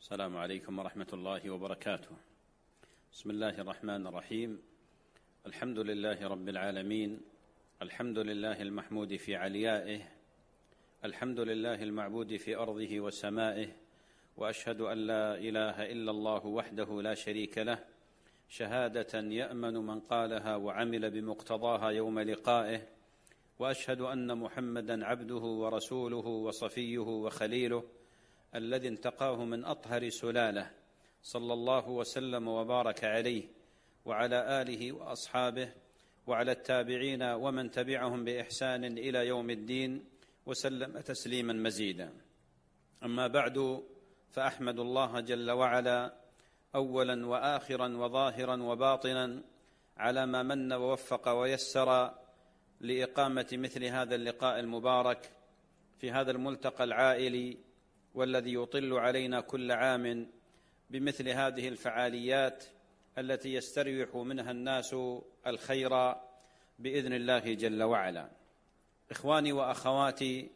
السلام عليكم ورحمة الله وبركاته. بسم الله الرحمن الرحيم. الحمد لله رب العالمين، الحمد لله المحمود في عليائه، الحمد لله المعبود في أرضه وسمائه، وأشهد أن لا إله إلا الله وحده لا شريك له، شهادة يأمن من قالها وعمل بمقتضاها يوم لقائه، وأشهد أن محمدًا عبده ورسوله وصفيه وخليله الذي انتقاه من أطهر سلاله، صلى الله وسلم وبارك عليه وعلى آله وأصحابه وعلى التابعين ومن تبعهم بإحسان إلى يوم الدين، وسلم تسليما مزيدا. أما بعد، فأحمد الله جل وعلا أولا وآخرا وظاهرا وباطنا على ما من ووفق ويسر لإقامة مثل هذا اللقاء المبارك في هذا الملتقى العائلي، والذي يطل علينا كل عام بمثل هذه الفعاليات التي يستريح منها الناس الخير بإذن الله جل وعلا. إخواني وأخواتي،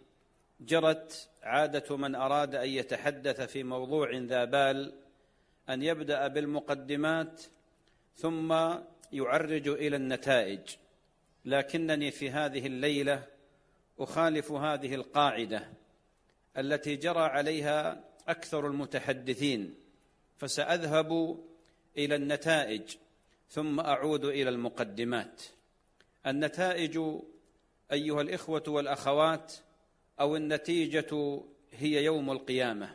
جرت عادة من أراد أن يتحدث في موضوع ذا بال أن يبدأ بالمقدمات ثم يعرج إلى النتائج، لكنني في هذه الليلة أخالف هذه القاعدة التي جرى عليها أكثر المتحدثين، فسأذهب إلى النتائج ثم أعود إلى المقدمات. النتائج أيها الإخوة والأخوات، أو النتيجة، هي يوم القيامة.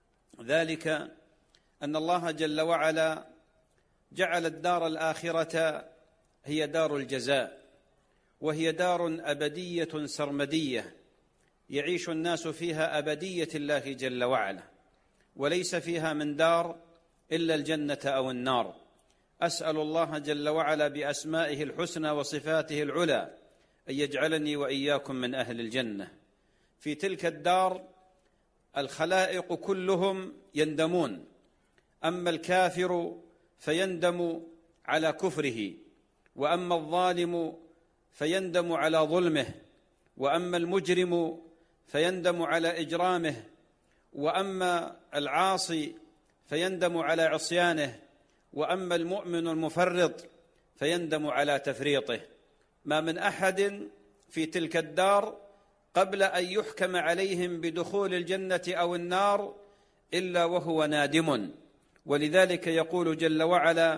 ذلك أن الله جل وعلا جعل الدار الآخرة هي دار الجزاء، وهي دار أبدية سرمدية يعيش الناس فيها أبدية الله جل وعلا، وليس فيها من دار إلا الجنة أو النار. أسأل الله جل وعلا بأسمائه الحسنى وصفاته العلى أن يجعلني وإياكم من أهل الجنة. في تلك الدار الخلائق كلهم يندمون، أما الكافر فيندم على كفره، وأما الظالم فيندم على ظلمه، وأما المجرم فيندم على إجرامه، وأما العاصي فيندم على عصيانه، وأما المؤمن المفرط فيندم على تفريطه. ما من أحد في تلك الدار قبل أن يحكم عليهم بدخول الجنة أو النار إلا وهو نادم. ولذلك يقول جل وعلا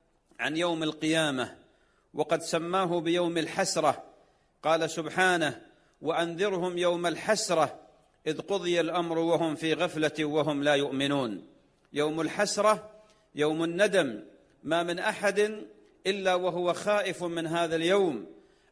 عن يوم القيامة، وقد سماه بيوم الحسرة، قال سبحانه: وأنذرهم يوم الحسرة إذ قضي الأمر وهم في غفلة وهم لا يؤمنون. يوم الحسرة، يوم الندم، ما من أحد إلا وهو خائف من هذا اليوم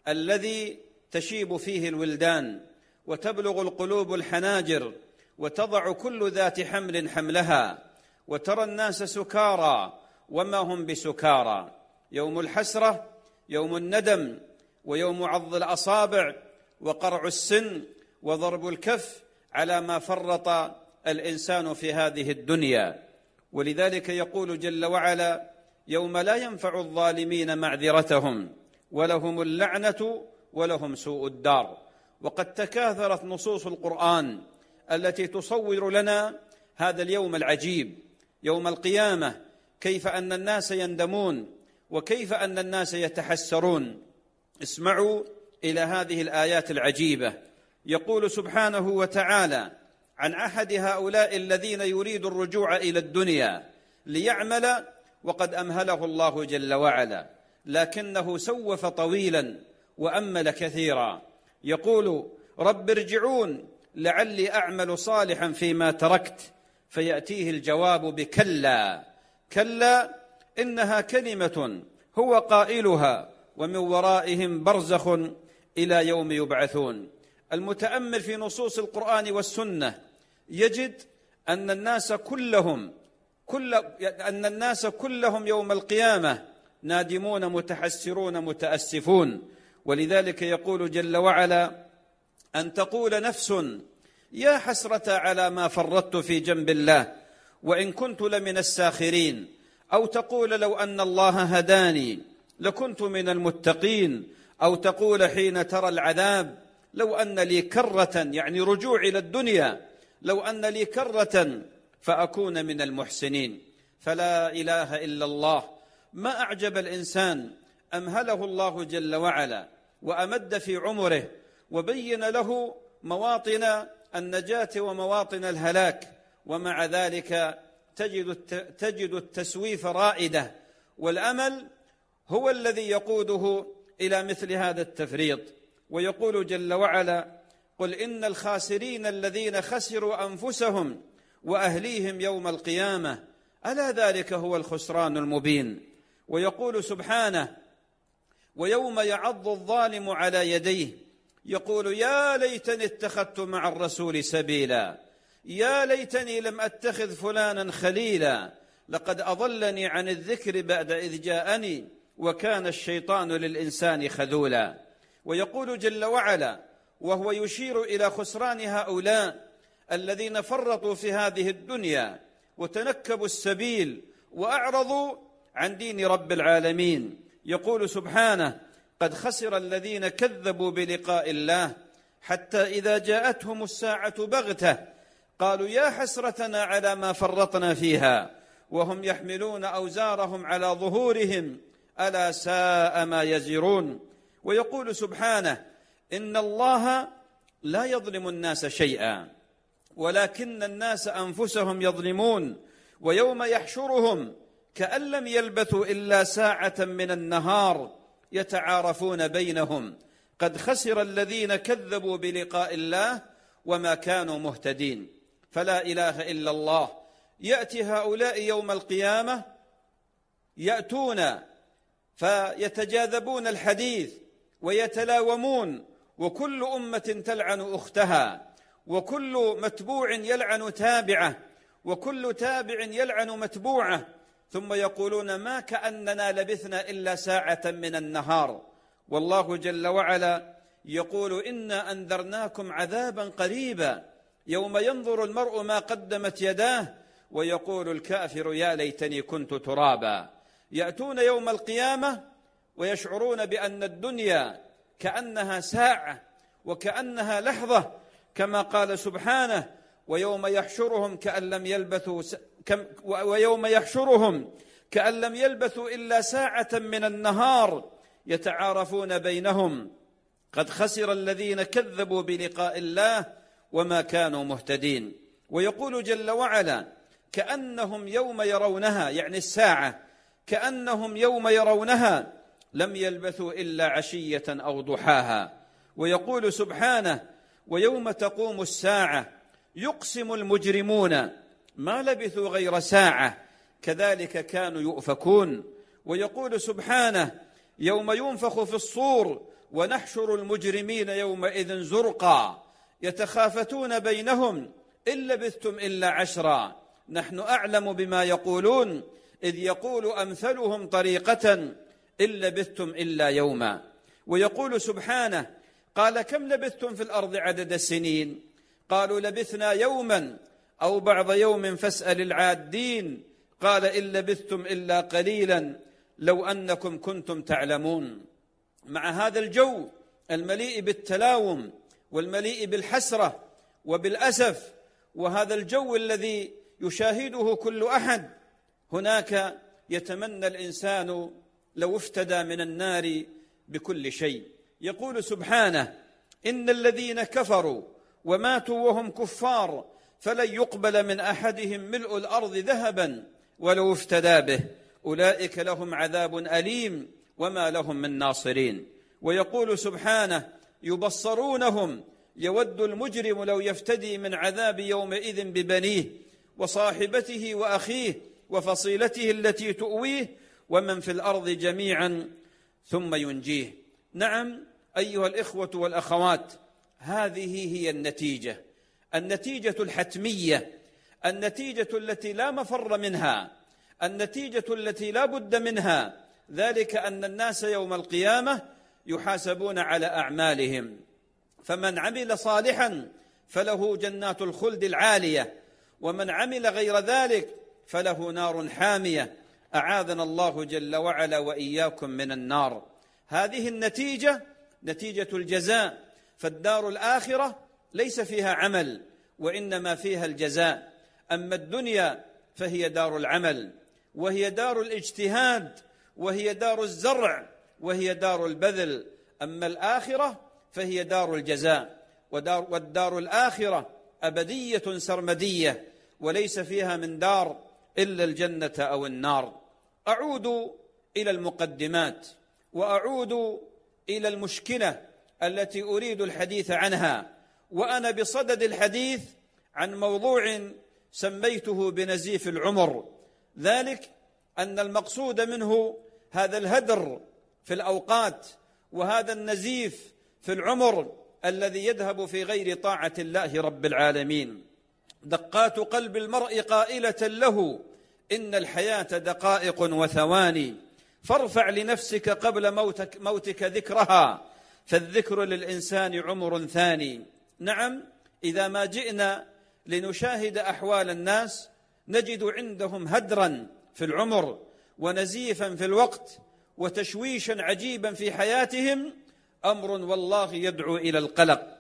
الذي تشيب فيه الولدان وتبلغ القلوب الحناجر وتضع كل ذات حمل حملها، وترى الناس سكارى وما هم بسكارى. يوم الحسرة، يوم الندم، ويوم عض الأصابع وقرع السن وضرب الكف على ما فرط الإنسان في هذه الدنيا. ولذلك يقول جل وعلا: يوم لا ينفع الظالمين معذرتهم ولهم اللعنة ولهم سوء الدار. وقد تكاثرت نصوص القرآن التي تصور لنا هذا اليوم العجيب، يوم القيامة، كيف أن الناس يندمون وكيف أن الناس يتحسرون. اسمعوا إلى هذه الآيات العجيبة. يقول سبحانه وتعالى عن أحد هؤلاء الذين يريد الرجوع إلى الدنيا ليعمل، وقد أمهله الله جل وعلا، لكنه سوف طويلا وأمل كثيرا. يقول: رب ارجعون لعلي أعمل صالحا فيما تركت، فيأتيه الجواب بكلا، كلا إنها كلمة هو قائلها ومن ورائهم برزخ إلى يوم يبعثون. المتأمل في نصوص القرآن والسنة يجد أن الناس كلهم يوم القيامة نادمون متحسرون متأسفون. ولذلك يقول جل وعلا: أن تقول نفس يا حسرة على ما فرطت في جنب الله وإن كنت لمن الساخرين، أو تقول لو أن الله هداني لكنت من المتقين، أو تقول حين ترى العذاب لو أن لي كرة، يعني رجوع إلى الدنيا، لو أن لي كرة فأكون من المحسنين. فلا إله إلا الله. ما أعجب الإنسان أمهله الله جل وعلا وأمد في عمره وبين له مواطن النجاة ومواطن الهلاك، ومع ذلك تجد التسويف رائدة، والأمل هو الذي يقوده إلى مثل هذا التفريط. ويقول جل وعلا: قل إن الخاسرين الذين خسروا أنفسهم وأهليهم يوم القيامة ألا ذلك هو الخسران المبين. ويقول سبحانه: ويوم يعض الظالم على يديه يقول يا ليتني اتخذت مع الرسول سبيلا، يا ليتني لم أتخذ فلانا خليلا، لقد أضلني عن الذكر بعد إذ جاءني وكان الشيطان للإنسان خذولا. ويقول جل وعلا وهو يشير إلى خسران هؤلاء الذين فرطوا في هذه الدنيا وتنكبوا السبيل وأعرضوا عن دين رب العالمين، يقول سبحانه: قد خسر الذين كذبوا بلقاء الله حتى إذا جاءتهم الساعة بغتة قالوا يا حسرتنا على ما فرطنا فيها وهم يحملون أوزارهم على ظهورهم ألا ساء ما يزرون. ويقول سبحانه: إن الله لا يظلم الناس شيئا ولكن الناس أنفسهم يظلمون ويوم يحشرهم كأن لم يلبثوا إلا ساعة من النهار يتعارفون بينهم قد خسر الذين كذبوا بلقاء الله وما كانوا مهتدين. فلا إله إلا الله. يأتي هؤلاء يوم القيامة يأتون فيتجاذبون الحديث ويتلاومون، وكل أمة تلعن أختها، وكل متبوع يلعن تابعه، وكل تابع يلعن متبوعه، ثم يقولون ما كأننا لبثنا إلا ساعة من النهار. والله جل وعلا يقول إنا أنذرناكم عذابا قريبا يوم ينظر المرء ما قدمت يداه ويقول الكافر يا ليتني كنت ترابا. يأتون يوم القيامة ويشعرون بأن الدنيا كأنها ساعة وكأنها لحظة، كما قال سبحانه: ويوم يحشرهم كأن لم يلبثوا إلا ساعة من النهار يتعارفون بينهم قد خسر الذين كذبوا بلقاء الله وما كانوا مهتدين. ويقول جل وعلا: كأنهم يوم يرونها، يعني الساعة، كأنهم يوم يرونها لم يلبثوا إلا عشية أو ضحاها. ويقول سبحانه: ويوم تقوم الساعة يقسم المجرمون ما لبثوا غير ساعة كذلك كانوا يؤفكون. ويقول سبحانه: يوم ينفخ في الصور ونحشر المجرمين يومئذ زرقا يتخافتون بينهم إن لبثتم إلا عشرا نحن أعلم بما يقولون إذ يقول أمثلهم طريقة إن لبثتم إلا يوما. ويقول سبحانه: قال كم لبثتم في الأرض عدد السنين قالوا لبثنا يوما أو بعض يوم فاسأل العادين قال إن لبثتم إلا قليلا لو أنكم كنتم تعلمون. مع هذا الجو المليء بالتلاوم والمليء بالحسرة وبالأسف، وهذا الجو الذي يشاهده كل أحد، هناك يتمنى الإنسان لو افتدى من النار بكل شيء. يقول سبحانه: إن الذين كفروا وماتوا وهم كفار فلن يقبل من أحدهم ملء الأرض ذهبا ولو افتدى به أولئك لهم عذاب أليم وما لهم من ناصرين. ويقول سبحانه: يبصرونهم يود المجرم لو يفتدي من عذاب يومئذ ببنيه وصاحبته وأخيه وفصيلته التي تؤويه ومن في الأرض جميعا ثم ينجيه. نعم أيها الإخوة والأخوات، هذه هي النتيجة الحتمية، النتيجة التي لا مفر منها، النتيجة التي لا بد منها، ذلك أن الناس يوم القيامة يحاسبون على أعمالهم، فمن عمل صالحا فله جنات الخلد العالية، ومن عمل غير ذلك فله نار حامية، أعاذنا الله جل وعلا وإياكم من النار. هذه النتيجة نتيجة الجزاء، فالدار الآخرة ليس فيها عمل وإنما فيها الجزاء. أما الدنيا فهي دار العمل، وهي دار الاجتهاد، وهي دار الزرع، وهي دار البذل. أما الآخرة فهي دار الجزاء، والدار الآخرة أبدية سرمدية، وليس فيها من دار إلا الجنة أو النار. أعود إلى المقدمات، وأعود إلى المشكلة التي أريد الحديث عنها، وأنا بصدد الحديث عن موضوع سميته بنزيف العمر، ذلك أن المقصود منه هذا الهدر في الأوقات، وهذا النزيف في العمر الذي يذهب في غير طاعة الله رب العالمين. دقات قلب المرء قائلة له: إن الحياة دقائق وثواني، فارفع لنفسك قبل موتك ذكرها، فالذكر للإنسان عمر ثاني. نعم، إذا ما جئنا لنشاهد أحوال الناس نجد عندهم هدرا في العمر، ونزيفا في الوقت، وتشويشا عجيبا في حياتهم، أمر والله يدعو إلى القلق.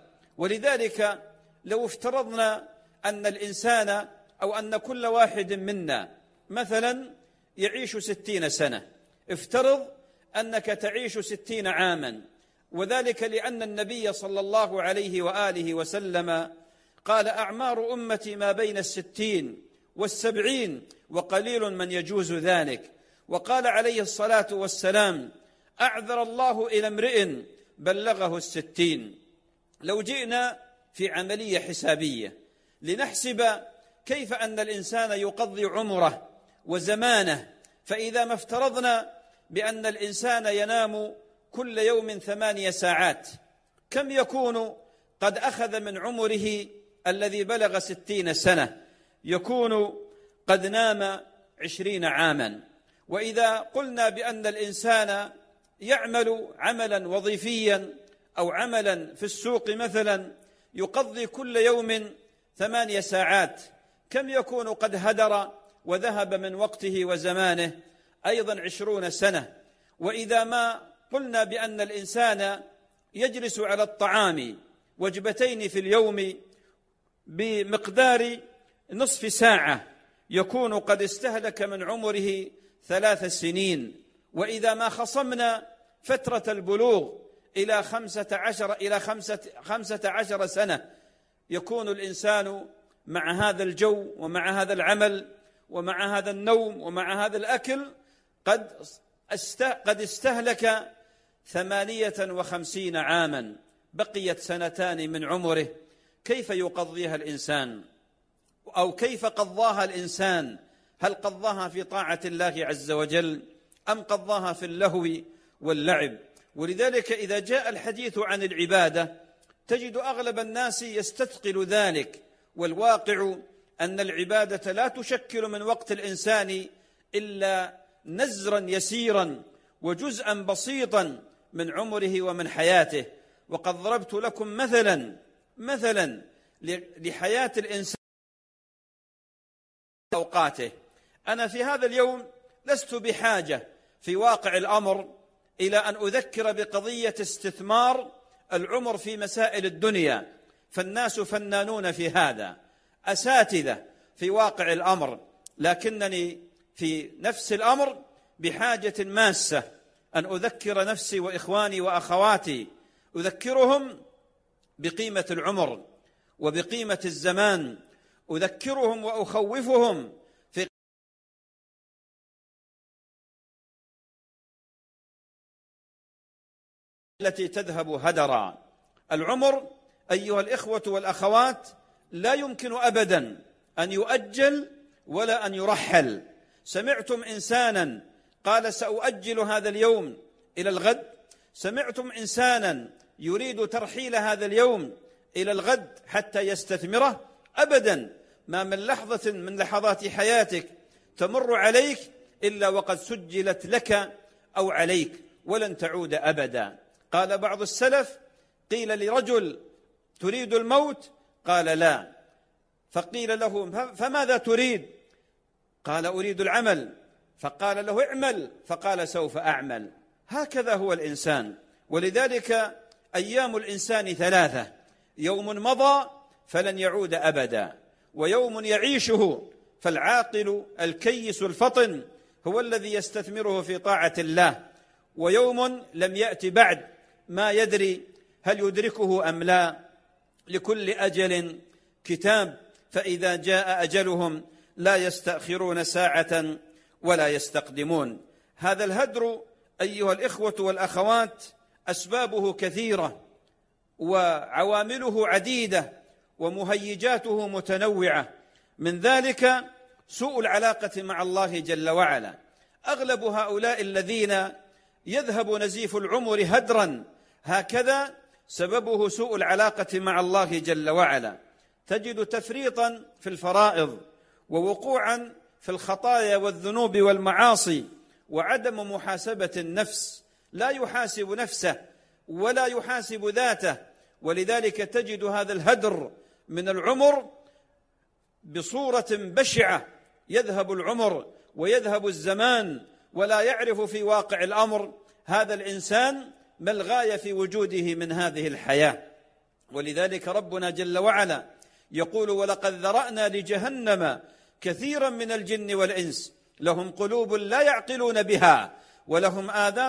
ولذلك لو افترضنا أن الإنسان أو أن كل واحد منا مثلا يعيش 60 سنة، افترض أنك تعيش 60 عاما، وذلك لأن النبي صلى الله عليه وآله وسلم قال: أعمار أمتي ما بين 60 و70، وقليل من يجوز ذلك. وقال عليه الصلاة والسلام: أعذر الله إلى امرئ بلغه 60. لو جئنا في عملية حسابية لنحسب كيف أن الإنسان يقضي عمره وزمانه، فإذا ما افترضنا بأن الإنسان ينام كل يوم 8 ساعات، كم يكون قد أخذ من عمره الذي بلغ 60 سنة؟ يكون قد نام 20 عاما. وإذا قلنا بأن الإنسان يعمل عملا وظيفيا أو عملا في السوق مثلا، يقضي كل يوم 8 ساعات، كم يكون قد هدر وذهب من وقته وزمانه؟ أيضا 20 سنة. وإذا ما قلنا بأن الإنسان يجلس على الطعام وجبتين في اليوم بمقدار نصف ساعة، يكون قد استهلك من عمره 3 سنين. وإذا ما خصمنا فترة البلوغ إلى 15 سنة، يكون الإنسان مع هذا الجو ومع هذا العمل ومع هذا النوم ومع هذا الأكل قد استهلك 58 عاما، بقيت 2 من عمره. كيف يقضيها الإنسان؟ أو كيف قضاها الإنسان؟ هل قضاها في طاعة الله عز وجل أم قضاها في اللهو واللعب؟ ولذلك إذا جاء الحديث عن العبادة تجد أغلب الناس يستثقل ذلك، والواقع أن العبادة لا تشكل من وقت الإنسان إلا نزرا يسيرا وجزءا بسيطا من عمره ومن حياته. وقد ضربت لكم مثلا لحياة الإنسان أوقاته. أنا في هذا اليوم لست بحاجة في واقع الأمر إلى أن أذكر بقضية استثمار العمر في مسائل الدنيا، فالناس فنانون في هذا، أساتذة في واقع الأمر، لكنني في نفس الأمر بحاجة ماسة أن أذكر نفسي وإخواني وأخواتي، أذكرهم بقيمة العمر وبقيمة الزمان، أذكرهم وأخوفهم في التي تذهب هدرا. العمر أيها الإخوة والأخوات لا يمكن أبدا أن يؤجل ولا أن يرحل. سمعتم إنسانا قال سأؤجل هذا اليوم إلى الغد؟ سمعتم إنسانا يريد ترحيل هذا اليوم إلى الغد حتى يستثمره؟ أبدا. ما من لحظة من لحظات حياتك تمر عليك إلا وقد سجلت لك أو عليك ولن تعود أبدا. قال بعض السلف: قيل لرجل تريد الموت؟ قال لا. فقيل له: فماذا تريد؟ قال أريد العمل. فقال له: اعمل. فقال: سوف أعمل. هكذا هو الإنسان. ولذلك أيام الإنسان 3: يوم مضى فلن يعود أبدا، ويوم يعيشه، فالعاقل الكيس الفطن هو الذي يستثمره في طاعة الله، ويوم لم يأت بعد ما يدري هل يدركه أم لا. لكل أجل كتاب، فإذا جاء أجلهم لا يستأخرون ساعة ولا يستقدمون. هذا الهدر أيها الإخوة والأخوات أسبابه كثيرة وعوامله عديدة ومهيجاته متنوعة، من ذلك سوء العلاقة مع الله جل وعلا. أغلب هؤلاء الذين يذهب نزيف العمر هدرا هكذا سببه سوء العلاقة مع الله جل وعلا. تجد تفريطا في الفرائض، ووقوعا في الخطايا والذنوب والمعاصي، وعدم محاسبة النفس، لا يحاسب نفسه ولا يحاسب ذاته، ولذلك تجد هذا الهدر من العمر بصورة بشعة. يذهب العمر ويذهب الزمان ولا يعرف في واقع الأمر هذا الإنسان ما الغاية في وجوده من هذه الحياة. ولذلك ربنا جل وعلا يقول: ولقد ذرأنا لجهنم كثيرا من الجن والإنس لهم قلوب لا يعقلون بها ولهم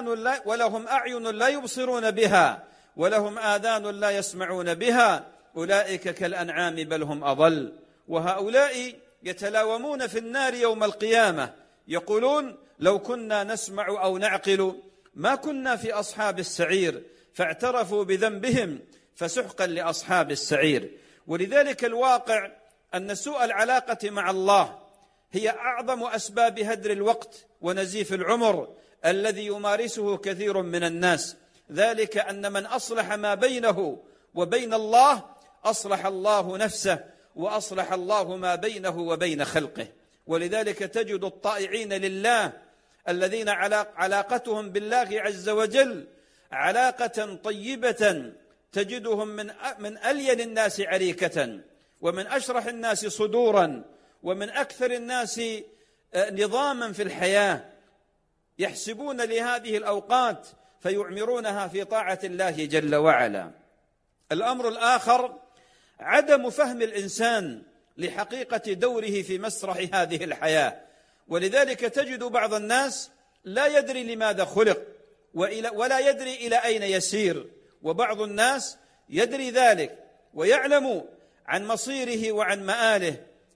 أعين لا يبصرون بها ولهم آذان لا يسمعون بها أولئك كالأنعام بل هم أضل. وهؤلاء يتلاومون في النار يوم القيامة، يقولون: لو كنا نسمع أو نعقل ما كنا في أصحاب السعير، فاعترفوا بذنبهم فسحقا لأصحاب السعير. ولذلك الواقع أن سوء العلاقة مع الله هي أعظم أسباب هدر الوقت ونزيف العمر الذي يمارسه كثير من الناس. ذلك أن من أصلح ما بينه وبين الله أصلح الله نفسه، وأصلح الله ما بينه وبين خلقه. ولذلك تجد الطائعين لله الذين علاقتهم بالله عز وجل علاقة طيبة، تجدهم من ألين الناس عريكة، ومن أشرح الناس صدورا، ومن أكثر الناس نظاما في الحياة، يحسبون لهذه الأوقات فيعمرونها في طاعة الله جل وعلا. الأمر الآخر عدم فهم الإنسان لحقيقة دوره في مسرح هذه الحياة. ولذلك تجد بعض الناس لا يدري لماذا خلق ولا يدري إلى أين يسير، وبعض الناس يدري ذلك ويعلم عن مصيره وعن مآله،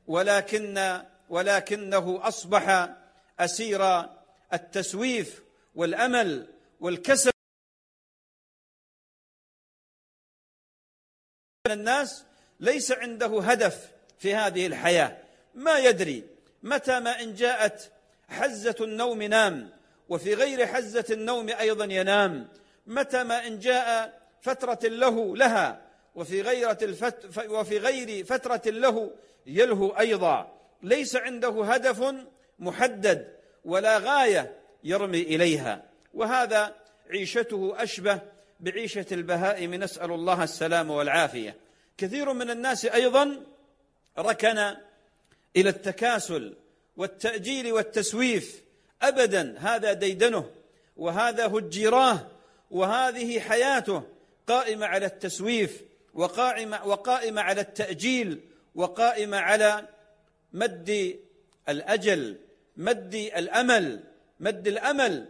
ولكنه أصبح أسير التسويف والأمل والكسل. الناس ليس عنده هدف في هذه الحياة، ما يدري متى ما إن جاءت حزة النوم نام، وفي غير حزة النوم أيضا ينام، متى ما إن جاء فترة له لها، وفي غير فترة له يلهو أيضا. ليس عنده هدف محدد ولا غاية يرمي إليها، وهذا عيشته أشبه بعيشة البهائم، نسأل الله السلام والعافية. كثير من الناس أيضا ركن إلى التكاسل والتأجيل والتسويف أبدا، هذا ديدنه وهذا هجيراه، وهذه حياته قائمة على التسويف وقائمة على التأجيل، وقائمة على مد الأجل، مد الأمل.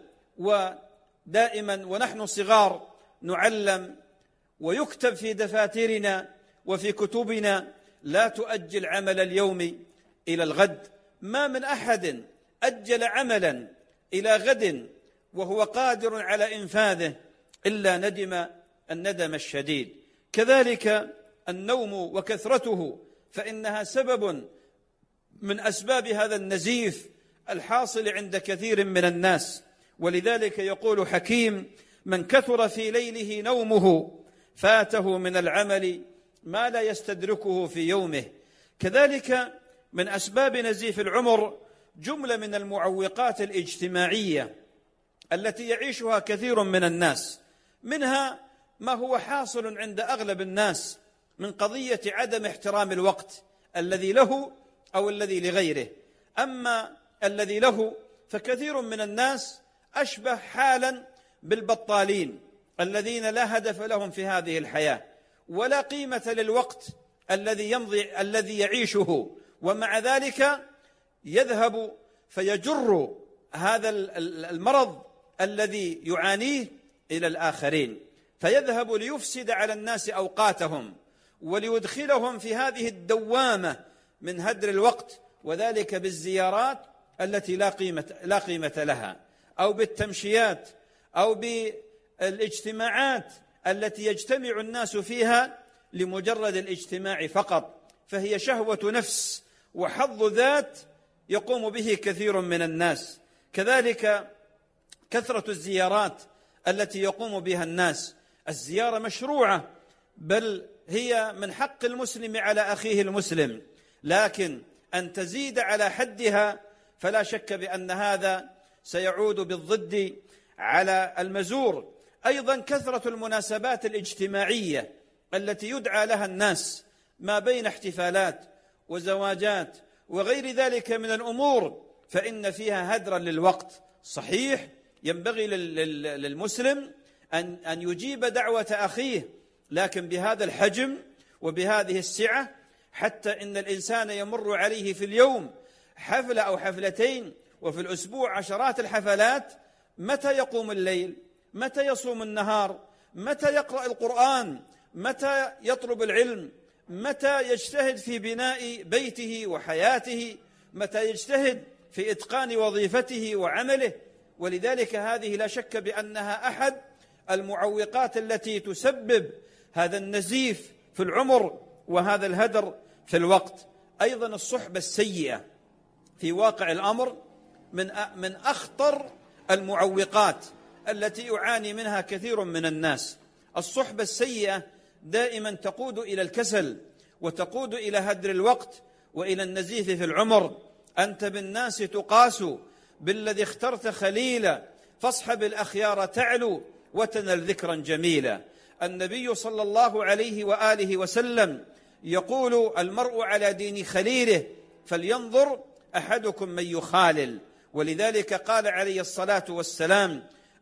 ودائما ونحن صغار نعلم ويكتب في دفاترنا وفي كتبنا: لا تؤجل عمل اليوم إلى الغد. ما من أحد أجل عملا إلى غد وهو قادر على إنفاذه إلا ندم الندم الشديد. كذلك النوم وكثرته، فإنها سبب من أسباب هذا النزيف الحاصل عند كثير من الناس. ولذلك يقول حكيم: من كثر في ليله نومه فاته من العمل ما لا يستدركه في يومه. كذلك من أسباب نزيف العمر جملة من المعوقات الاجتماعية التي يعيشها كثير من الناس، منها ما هو حاصل عند أغلب الناس من قضية عدم احترام الوقت الذي له أو الذي لغيره. أما الذي له فكثير من الناس أشبه حالا بالبطالين الذين لا هدف لهم في هذه الحياة، ولا قيمة للوقت الذي يعيشه، ومع ذلك يذهب فيجر هذا المرض الذي يعانيه إلى الآخرين، فيذهب ليفسد على الناس أوقاتهم وليدخلهم في هذه الدوامة من هدر الوقت، وذلك بالزيارات التي لا قيمة لها، أو بالتمشيات، أو بالاجتماعات التي يجتمع الناس فيها لمجرد الاجتماع فقط، فهي شهوة نفس وحظ ذات يقوم به كثير من الناس. كذلك كثرة الزيارات التي يقوم بها الناس. الزيارة مشروعة، بل هي من حق المسلم على أخيه المسلم، لكن أن تزيد على حدها فلا شك بأن هذا سيعود بالضد على المزور. أيضا كثرة المناسبات الاجتماعية التي يدعى لها الناس ما بين احتفالات وزواجات وغير ذلك من الأمور، فإن فيها هدرا للوقت. صحيح ينبغي للمسلم أن يجيب دعوة أخيه، لكن بهذا الحجم وبهذه السعة، حتى إن الإنسان يمر عليه في اليوم حفلة أو حفلتين، وفي الأسبوع عشرات الحفلات. متى يقوم الليل؟ متى يصوم النهار؟ متى يقرأ القرآن؟ متى يطلب العلم؟ متى يجتهد في بناء بيته وحياته؟ متى يجتهد في إتقان وظيفته وعمله؟ ولذلك هذه لا شك بأنها أحد المعوقات التي تسبب هذا النزيف في العمر وهذا الهدر في الوقت. أيضا الصحبة السيئة في واقع الأمر من أخطر المعوقات التي يعاني منها كثير من الناس. الصحبة السيئة دائما تقود إلى الكسل، وتقود إلى هدر الوقت وإلى النزيف في العمر. أنت بالناس تقاس، بالذي اخترت خليلا، فاصحب الأخيار تعلو وتنل ذكرا جميلا. النبي صلى الله عليه وآله وسلم يقول: المرء على دين خليله فلينظر أحدكم من يخالل. ولذلك قال عليه الصلاة والسلام: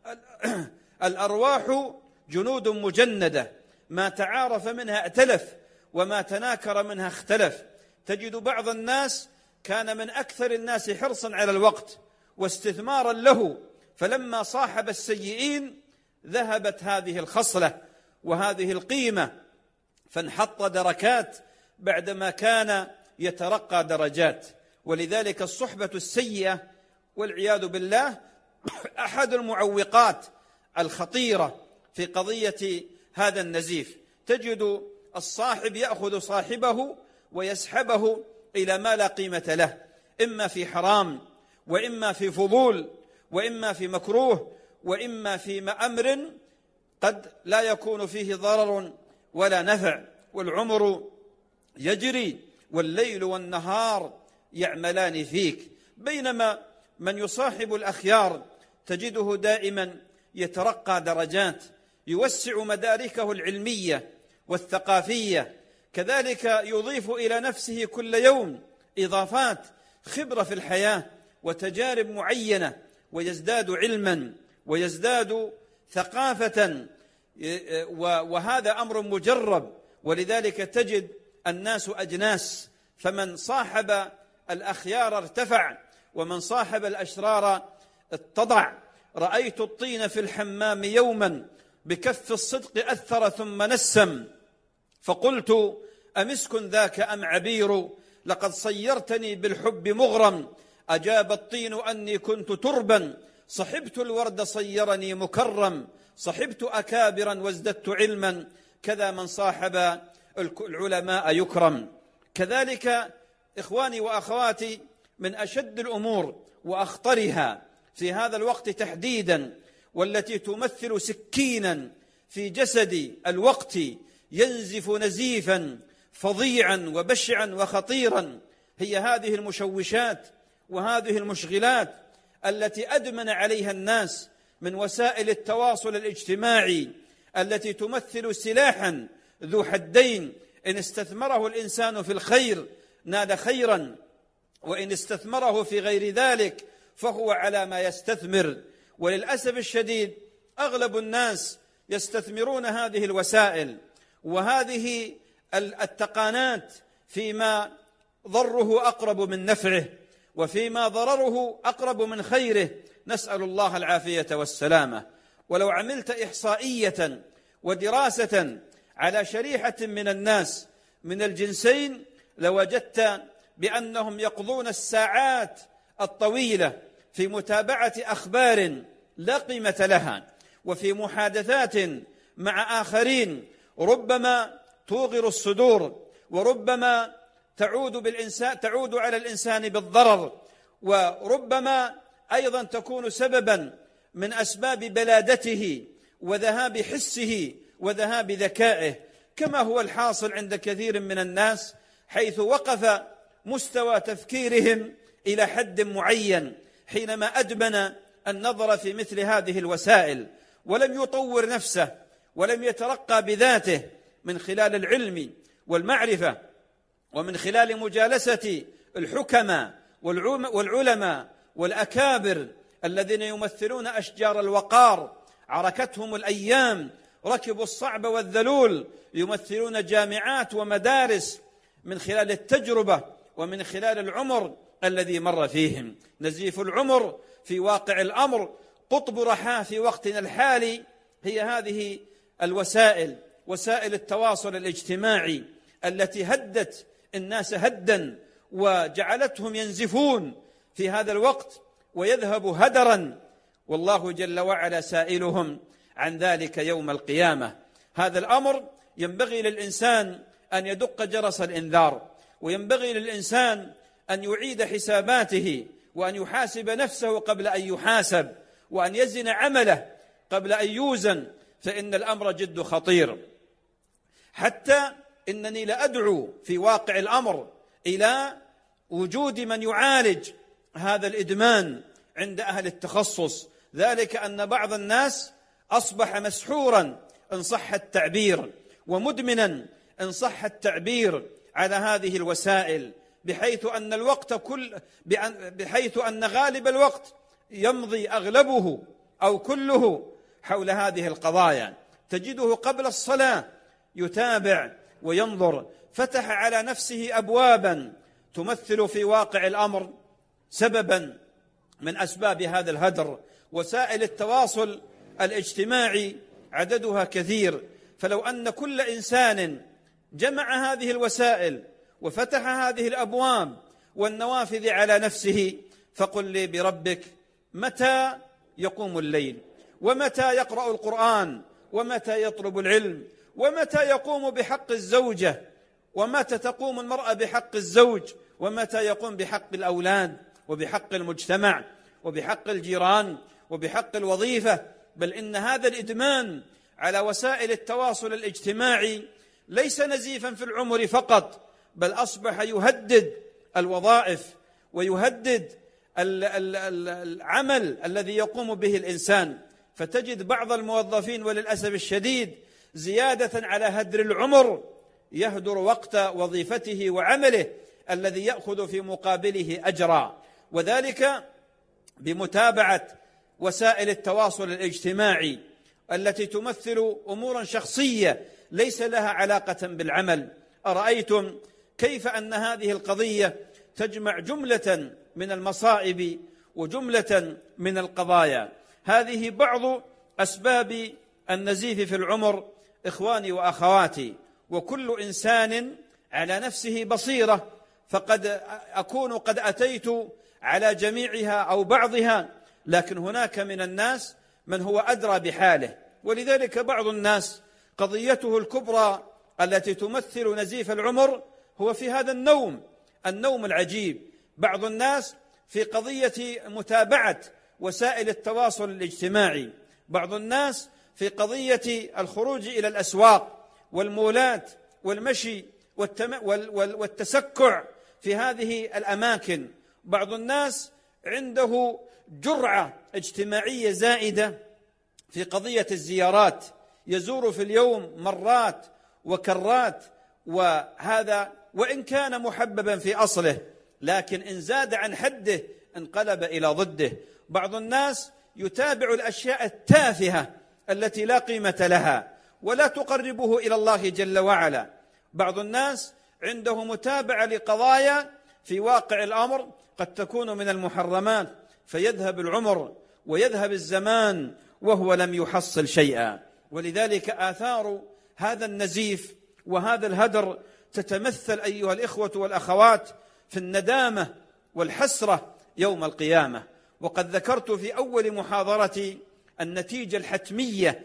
الأرواح جنود مجندة، ما تعارف منها ائتلف، وما تناكر منها اختلف. تجد بعض الناس كان من أكثر الناس حرصا على الوقت واستثمارا له، فلما صاحب السيئين ذهبت هذه الخصلة وهذه القيمة، فانحط دركات بعدما كان يترقى درجات. ولذلك الصحبة السيئة والعياذ بالله أحد المعوقات الخطيرة في قضية هذا النزيف. تجد الصاحب يأخذ صاحبه ويسحبه إلى ما لا قيمة له، إما في حرام، وإما في فضول، وإما في مكروه، وإما في أمر قد لا يكون فيه ضرر ولا نفع. والعمر يجري والليل والنهار يعملان فيك. بينما من يصاحب الأخيار تجده دائما يترقى درجات، يوسع مداركه العلمية والثقافية، كذلك يضيف إلى نفسه كل يوم إضافات خبرة في الحياة وتجارب معينة، ويزداد علما ويزداد ثقافة، وهذا أمر مجرب. ولذلك تجد الناس أجناس، فمن صاحب الأخيار ارتفع، ومن صاحب الأشرار اتضع. رأيت الطين في الحمام يوما بكف الصدق أثر ثم نسم، فقلت: أمسك ذاك أم عبير؟ لقد صيرتني بالحب مغرم. أجاب الطين أني كنت تربا، صحبت الورد صيرني مكرم. صحبت أكابرا وازددت علما، كذا من صاحب العلماء يكرم. كذلك إخواني وأخواتي، من أشد الأمور وأخطرها في هذا الوقت تحديدا، والتي تمثل سكينا في جسد الوقت ينزف نزيفا فظيعا وبشعا وخطيرا، هي هذه المشوشات وهذه المشغلات التي أدمن عليها الناس من وسائل التواصل الاجتماعي، التي تمثل سلاحا ذو حدين. إن استثمره الإنسان في الخير نال خيرا، وإن استثمره في غير ذلك فهو على ما يستثمر. وللأسف الشديد أغلب الناس يستثمرون هذه الوسائل وهذه التقانات فيما ضره أقرب من نفعه، وفيما ضرره أقرب من خيره، نسأل الله العافية والسلامة. ولو عملت إحصائية ودراسة على شريحة من الناس من الجنسين لوجدت بأنهم يقضون الساعات الطويلة في متابعة أخبار لا قيمة لها، وفي محادثات مع آخرين ربما توغر الصدور، وربما تعود على الإنسان بالضرر، وربما أيضا تكون سببا من أسباب بلادته وذهاب حسه وذهاب ذكائه، كما هو الحاصل عند كثير من الناس، حيث وقف مستوى تفكيرهم إلى حد معين حينما أدمن النظر في مثل هذه الوسائل، ولم يطور نفسه ولم يترقى بذاته من خلال العلم والمعرفة، ومن خلال مجالسة الحكماء والعلماء والأكابر الذين يمثلون أشجار الوقار، عركتهم الأيام، ركبوا الصعب والذلول، يمثلون جامعات ومدارس من خلال التجربة ومن خلال العمر الذي مر فيهم. نزيف العمر في واقع الأمر، قطب رحاه في وقتنا الحالي، هي هذه الوسائل، وسائل التواصل الاجتماعي التي هدت الناس هدا وجعلتهم ينزفون في هذا الوقت ويذهب هدرا، والله جل وعلا سائلهم عن ذلك يوم القيامة. هذا الأمر ينبغي للإنسان أن يدق جرس الإنذار، وينبغي للإنسان أن يعيد حساباته، وأن يحاسب نفسه قبل أن يحاسب، وأن يزن عمله قبل أن يوزن، فإن الأمر جد خطير. حتى إنني لأدعو في واقع الأمر إلى وجود من يعالج هذا الإدمان عند أهل التخصص، ذلك أن بعض الناس أصبح مسحورا إن صح التعبير، ومدمنا إن صح التعبير على هذه الوسائل، بحيث أن غالب الوقت يمضي أغلبه أو كله حول هذه القضايا. تجده قبل الصلاة يتابع وينظر، فتح على نفسه أبوابا تمثل في واقع الأمر سببا من أسباب هذا الهدر. وسائل التواصل الاجتماعي عددها كثير، فلو أن كل إنسان جمع هذه الوسائل وفتح هذه الأبواب والنوافذ على نفسه، فقل لي بربك متى يقوم الليل، ومتى يقرأ القرآن، ومتى يطلب العلم، ومتى يقوم بحق الزوجة، ومتى تقوم المرأة بحق الزوج، ومتى يقوم بحق الأولاد، وبحق المجتمع، وبحق الجيران، وبحق الوظيفة. بل إن هذا الإدمان على وسائل التواصل الاجتماعي ليس نزيفا في العمر فقط، بل أصبح يهدد الوظائف، ويهدد العمل الذي يقوم به الإنسان. فتجد بعض الموظفين وللأسف الشديد زيادة على هدر العمر يهدر وقت وظيفته وعمله الذي يأخذ في مقابله أجرا، وذلك بمتابعة وسائل التواصل الاجتماعي التي تمثل أمورا شخصية ليس لها علاقة بالعمل. أرأيتم كيف أن هذه القضية تجمع جملة من المصائب وجملة من القضايا؟ هذه بعض أسباب النزيف في العمر إخواني وأخواتي، وكل إنسان على نفسه بصيرة، فقد أكون قد أتيت على جميعها أو بعضها، لكن هناك من الناس من هو أدرى بحاله. ولذلك بعض الناس قضيته الكبرى التي تمثل نزيف العمر هو في هذا النوم العجيب. بعض الناس في قضية متابعة وسائل التواصل الاجتماعي، بعض الناس في قضية الخروج إلى الأسواق والمولات والمشي والتسكع في هذه الأماكن، بعض الناس عنده جرعة اجتماعية زائدة في قضية الزيارات، يزور في اليوم مرات وكرات، وهذا وإن كان محببا في أصله، لكن إن زاد عن حده انقلب إلى ضده. بعض الناس يتابع الأشياء التافهة التي لا قيمة لها ولا تقربه إلى الله جل وعلا. بعض الناس عنده متابعة لقضايا في واقع الأمر قد تكون من المحرمات، فيذهب العمر ويذهب الزمان وهو لم يحصل شيئا. ولذلك آثار هذا النزيف وهذا الهدر تتمثل أيها الإخوة والأخوات في الندامة والحسرة يوم القيامة. وقد ذكرت في أول محاضرتي النتيجة الحتمية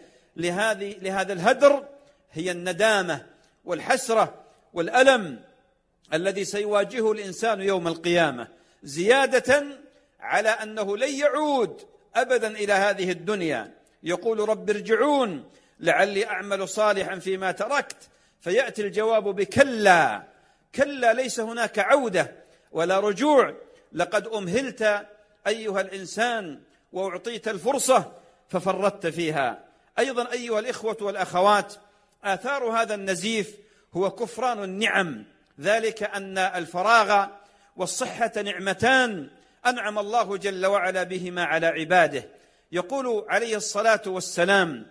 لهذا الهدر هي الندامة والحسرة والألم الذي سيواجهه الإنسان يوم القيامة، زيادة على أنه لن يعود أبدا إلى هذه الدنيا. يقول رب ارجعون لعلي أعمل صالحا فيما تركت، فيأتي الجواب بكلا، كلا ليس هناك عودة ولا رجوع، لقد أمهلت أيها الإنسان وأعطيت الفرصة ففرطت فيها. أيضا أيها الإخوة والأخوات، آثار هذا النزيف هو كفران النعم، ذلك أن الفراغ والصحة نعمتان أنعم الله جل وعلا بهما على عباده. يقول عليه الصلاة والسلام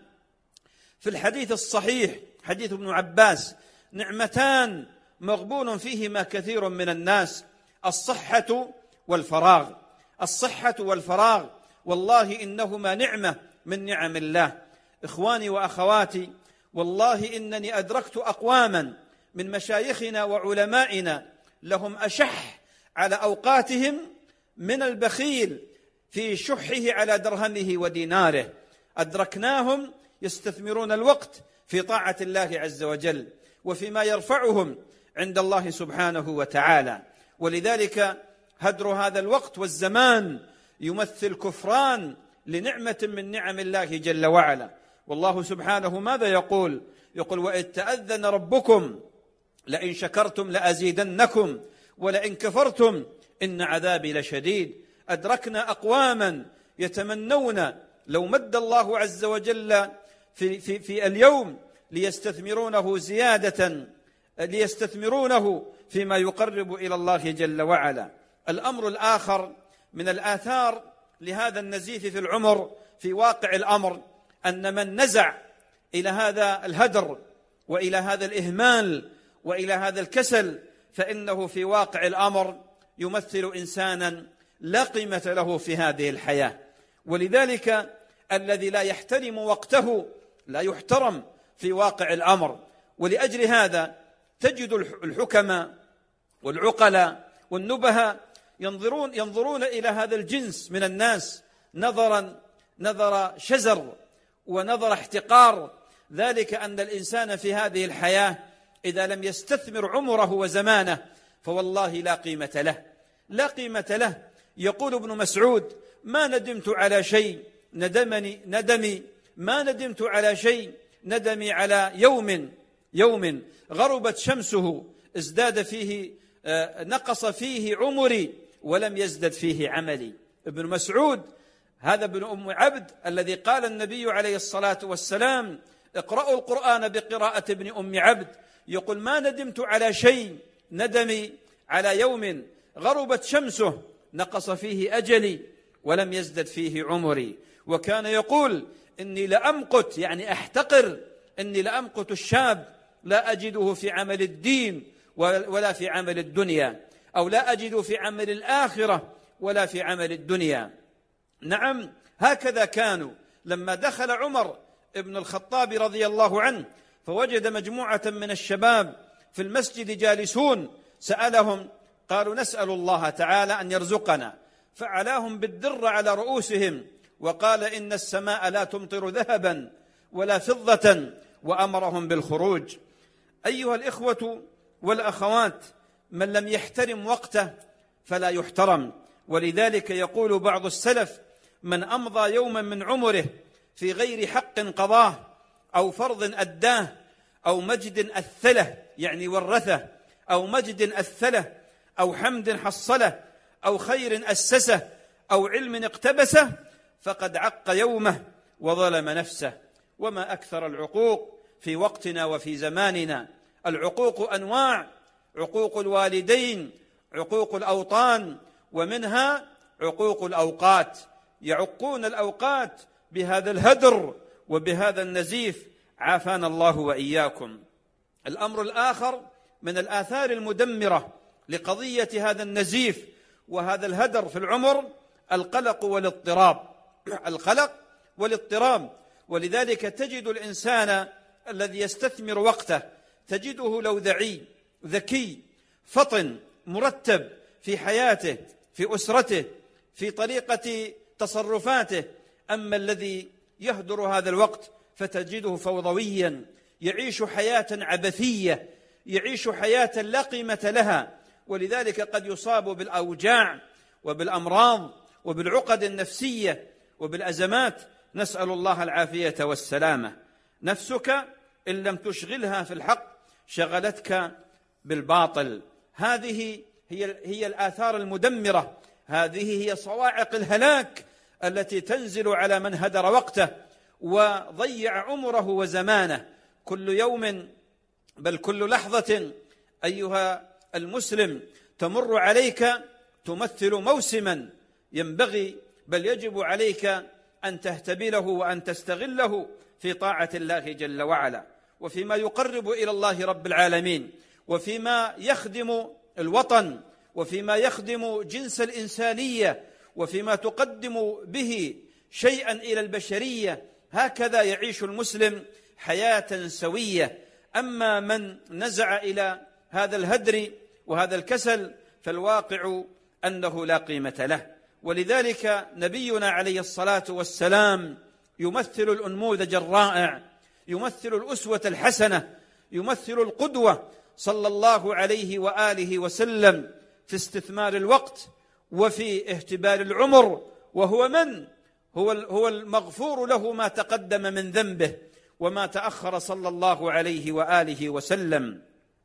في الحديث الصحيح حديث ابن عباس: نعمتان مغبون فيهما كثير من الناس، الصحة والفراغ. الصحة والفراغ والله إنهما نعمة من نعم الله. إخواني وأخواتي، والله إنني أدركت أقواما من مشايخنا وعلمائنا لهم أشح على أوقاتهم من البخيل في شحه على درهمه وديناره. أدركناهم يستثمرون الوقت في طاعة الله عز وجل وفيما يرفعهم عند الله سبحانه وتعالى. ولذلك هدر هذا الوقت والزمان يمثل كفران لنعمة من نعم الله جل وعلا. والله سبحانه ماذا يقول؟ يقول: وإذ تأذن ربكم لئن شكرتم لأزيدنكم ولئن كفرتم إن عذابي لشديد. أدركنا أقواما يتمنون لو مد الله عز وجل في اليوم ليستثمرونه زيادة، ليستثمرونه فيما يقرب إلى الله جل وعلا. الأمر الآخر من الآثار لهذا النزيف في العمر في واقع الأمر أن من نزع إلى هذا الهدر وإلى هذا الإهمال وإلى هذا الكسل فإنه في واقع الأمر يمثل إنسانا لا قيمة له في هذه الحياة. ولذلك الذي لا يحترم وقته لا يحترم في واقع الأمر. ولأجل هذا تجد الحكماء والعقلاء والنبهاء ينظرون إلى هذا الجنس من الناس نظر شزر ونظر احتقار، ذلك أن الإنسان في هذه الحياة إذا لم يستثمر عمره وزمانه فوالله لا قيمة له، لا قيمة له. يقول ابن مسعود: ما ندمت على شيء ندمي ما ندمت على شيء ندمي على يوم غربت شمسه ازداد فيه نقص فيه عمري ولم يزدد فيه عملي. ابن مسعود هذا ابن أم عبد الذي قال النبي عليه الصلاة والسلام: اقرأوا القرآن بقراءة ابن أم عبد. يقول: ما ندمت على شيء ندمي على يوم غربت شمسه نقص فيه أجلي ولم يزدد فيه عمري. وكان يقول: إني لأمقت، يعني أحتقر، إني لأمقت الشاب لا أجده في عمل الدين ولا في عمل الدنيا، أو لا أجد في عمل الآخرة ولا في عمل الدنيا. نعم، هكذا كانوا. لما دخل عمر ابن الخطاب رضي الله عنه فوجد مجموعة من الشباب في المسجد جالسون، سألهم، قالوا: نسأل الله تعالى أن يرزقنا، فعلاهم بالدر على رؤوسهم وقال: إن السماء لا تمطر ذهبا ولا فضة، وأمرهم بالخروج. أيها الإخوة والأخوات، من لم يحترم وقته فلا يحترم. ولذلك يقول بعض السلف: من أمضى يوما من عمره في غير حق قضاه أو فرض أداه أو مجد أثله، يعني ورثه، أو مجد أثله أو حمد حصله أو خير أسسه أو علم اقتبسه، فقد عق يومه وظلم نفسه. وما أكثر العقوق في وقتنا وفي زماننا. العقوق أنواع: عقوق الوالدين، عقوق الأوطان، ومنها عقوق الأوقات. يعقون الأوقات بهذا الهدر وبهذا النزيف، عافانا الله وإياكم. الأمر الآخر من الآثار المدمرة لقضية هذا النزيف وهذا الهدر في العمر القلق والاضطراب. القلق والاضطراب. ولذلك تجد الإنسان الذي يستثمر وقته تجده لوذعي ذكي فطن مرتب في حياته في أسرته في طريقة تصرفاته. أما الذي يهدر هذا الوقت فتجده فوضويا يعيش حياة عبثية يعيش حياة لا قيمة لها. ولذلك قد يصاب بالأوجاع وبالأمراض وبالعقد النفسية وبالأزمات، نسأل الله العافية والسلامة. نفسك إن لم تشغلها في الحق شغلتك بالباطل. هذه هي الآثار المدمرة، هذه هي صواعق الهلاك التي تنزل على من هدر وقته وضيع عمره وزمانه. كل يوم بل كل لحظة أيها المسلم تمر عليك تمثل موسما ينبغي بل يجب عليك أن تهتبله وأن تستغله في طاعة الله جل وعلا، وفيما يقرب إلى الله رب العالمين، وفيما يخدم الوطن، وفيما يخدم جنس الإنسانية، وفيما تقدم به شيئا إلى البشرية. هكذا يعيش المسلم حياة سوية. أما من نزع إلى هذا الهدر وهذا الكسل فالواقع أنه لا قيمة له. ولذلك نبينا عليه الصلاة والسلام يمثل الأنموذج الرائع، يمثل الأسوة الحسنة، يمثل القدوة صلى الله عليه وآله وسلم في استثمار الوقت وفي اهتبال العمر. وهو من هو المغفور له ما تقدم من ذنبه وما تأخر صلى الله عليه وآله وسلم.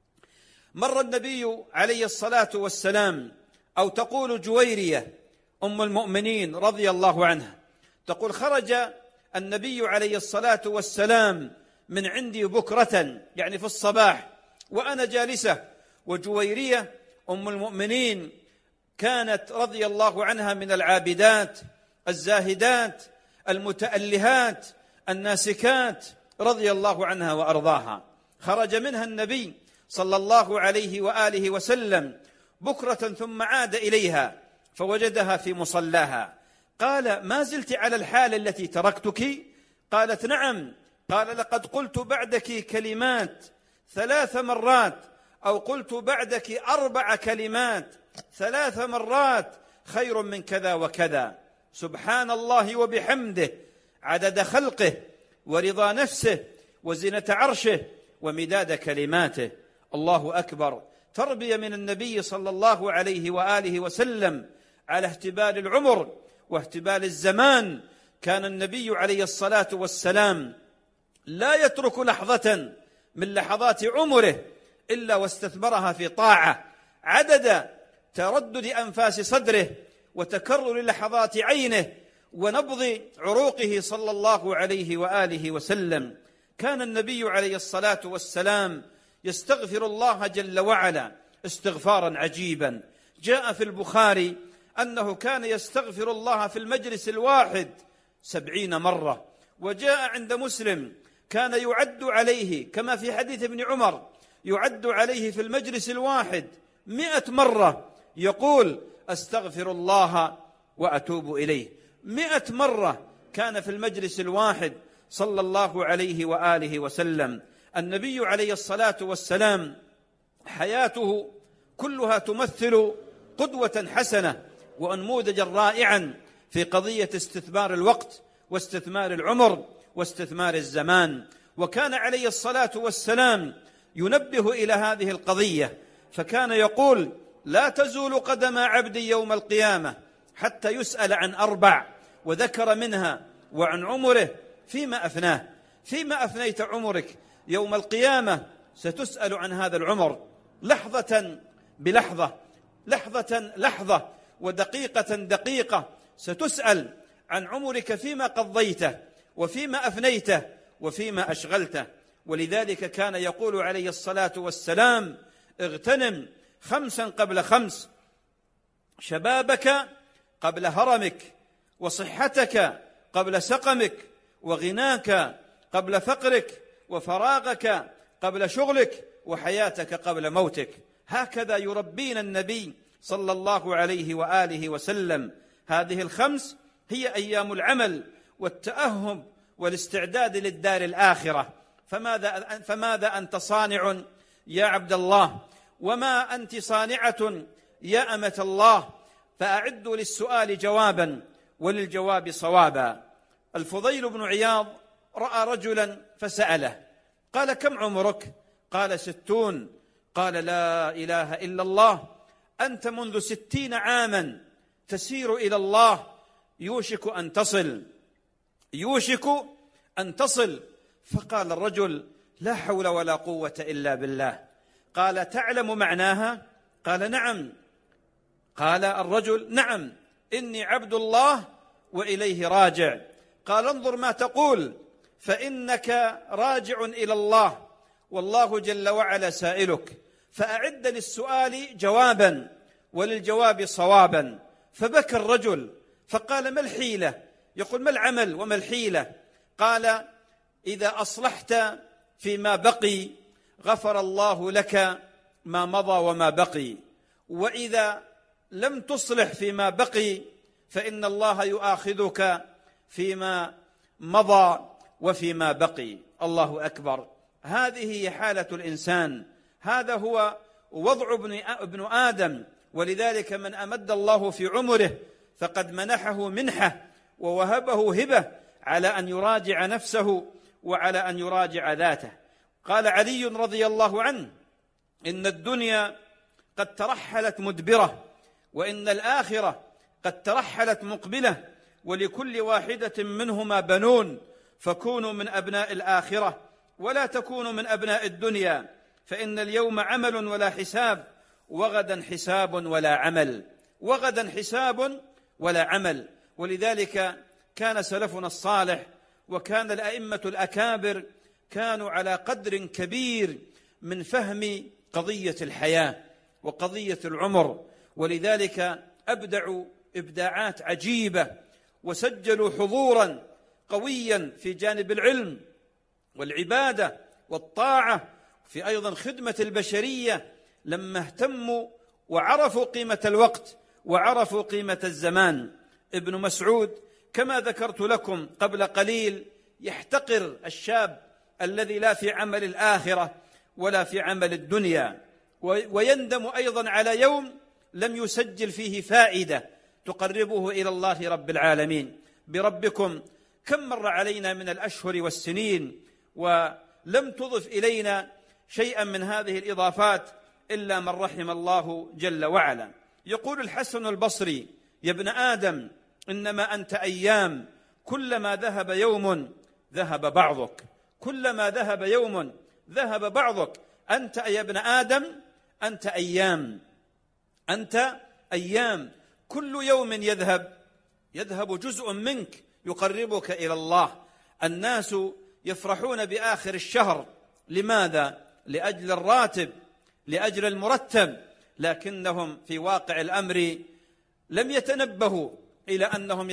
مر النبي عليه الصلاة والسلام، أو تقول جويرية أم المؤمنين رضي الله عنها تقول: خرج النبي عليه الصلاة والسلام من عندي بكرة، يعني في الصباح، وأنا جالسة. وجويرية أم المؤمنين كانت رضي الله عنها من العابدات الزاهدات المتألهات الناسكات رضي الله عنها وأرضاها. خرج منها النبي صلى الله عليه وآله وسلم بكرة ثم عاد إليها فوجدها في مصلاها. قال: ما زلت على الحال التي تركتك؟ قالت: نعم. قال: لقد قلت بعدك كلمات 3 مرات، أو قلت بعدك 4 كلمات 3 مرات خير من كذا وكذا. سبحان الله وبحمده عدد خلقه ورضا نفسه وزنة عرشه ومداد كلماته. الله أكبر. تربية من النبي صلى الله عليه وآله وسلم على اهتبال العمر واهتبال الزمان. كان النبي عليه الصلاة والسلام لا يترك لحظة من لحظات عمره إلا واستثمرها في طاعة، عدد تردد أنفاس صدره وتكرر لحظات عينه ونبض عروقه صلى الله عليه وآله وسلم. كان النبي عليه الصلاة والسلام يستغفر الله جل وعلا استغفارا عجيبا. جاء في البخاري أنه كان يستغفر الله في المجلس الواحد 70 مرة. وجاء عند مسلم كان يعد عليه كما في حديث ابن عمر، يعد عليه في المجلس الواحد 100 مرة يقول: أستغفر الله وأتوب إليه. 100 مرة كان في المجلس الواحد صلى الله عليه وآله وسلم. النبي عليه الصلاة والسلام حياته كلها تمثل قدوة حسنة وأنموذجا رائعا في قضية استثمار الوقت واستثمار العمر واستثمار الزمان. وكان عليه الصلاة والسلام ينبه إلى هذه القضية، فكان يقول: لا تزول قدم عبد يوم القيامة حتى يسأل عن 4، وذكر منها وعن عمره فيما أفناه. فيما أفنيت عمرك؟ يوم القيامة ستسأل عن هذا العمر لحظة بلحظة، لحظة لحظة، ودقيقة دقيقة. ستسأل عن عمرك فيما قضيته وفيما أفنيته وفيما أشغلته. ولذلك كان يقول عليه الصلاة والسلام: اغتنم 5 قبل 5، شبابك قبل هرمك، وصحتك قبل سقمك، وغناك قبل فقرك، وفراغك قبل شغلك، وحياتك قبل موتك. هكذا يربينا النبي صلى الله عليه وآله وسلم. هذه الخمس هي أيام العمل والتأهب والاستعداد للدار الآخرة. فماذا أنت صانع يا عبد الله؟ وما أنت صانعة يا أمة الله؟ فأعدوا للسؤال جوابا وللجواب صوابا. الفضيل بن عياض رأى رجلا فسأله، قال: كم عمرك؟ قال: 60. قال: لا إله إلا الله، أنت منذ 60 عاما تسير إلى الله، يوشك أن تصل. فقال الرجل: لا حول ولا قوة إلا بالله. قال: تعلم معناها؟ قال: نعم. قال الرجل: نعم، إني عبد الله وإليه راجع. قال: انظر ما تقول، فإنك راجع إلى الله والله جل وعلا سائلك، فأعد للسؤال جوابا وللجواب صوابا. فبكى الرجل فقال: ما الحيلة؟ يقول: ما العمل وما الحيلة؟ قال: إذا أصلحت فيما بقي غفر الله لك ما مضى وما بقي، وإذا لم تصلح فيما بقي فإن الله يؤاخذك فيما مضى وفيما بقي. الله أكبر. هذه هي حالة الإنسان، هذا هو وضع ابن آدم. ولذلك من أمد الله في عمره فقد منحه منحة ووهبه هبة على أن يراجع نفسه وعلى أن يراجع ذاته. قال علي رضي الله عنه: إن الدنيا قد ترحلت مدبرة، وإن الآخرة قد ترحلت مقبلة، ولكل واحدة منهما بنون، فكونوا من أبناء الآخرة ولا تكونوا من أبناء الدنيا، فإن اليوم عمل ولا حساب، وغدا حساب ولا عمل. وغدا حساب ولا عمل. ولذلك كان سلفنا الصالح وكان الأئمة الأكابر كانوا على قدر كبير من فهم قضية الحياة وقضية العمر، ولذلك أبدعوا إبداعات عجيبة وسجلوا حضورا قويا في جانب العلم والعبادة والطاعة، في أيضا خدمة البشرية، لما اهتموا وعرفوا قيمة الوقت وعرفوا قيمة الزمان. ابن مسعود كما ذكرت لكم قبل قليل يحتقر الشاب الذي لا في عمل الآخرة ولا في عمل الدنيا، ويندم أيضا على يوم لم يسجل فيه فائدة تقربه إلى الله رب العالمين. بربكم كم مر علينا من الأشهر والسنين ولم تضف إلينا شيئا من هذه الإضافات إلا من رحم الله جل وعلا. يقول الحسن البصري: يا ابن آدم إنما أنت أيام، كلما ذهب يوم ذهب بعضك، كلما ذهب يوم ذهب بعضك. أنت يا ابن آدم أنت أيام، أنت أيام، كل يوم يذهب جزء منك يقربك إلى الله. الناس يفرحون بآخر الشهر، لماذا؟ لأجل الراتب، لأجل المرتب، لكنهم في واقع الأمر لم يتنبهوا إلى أنهم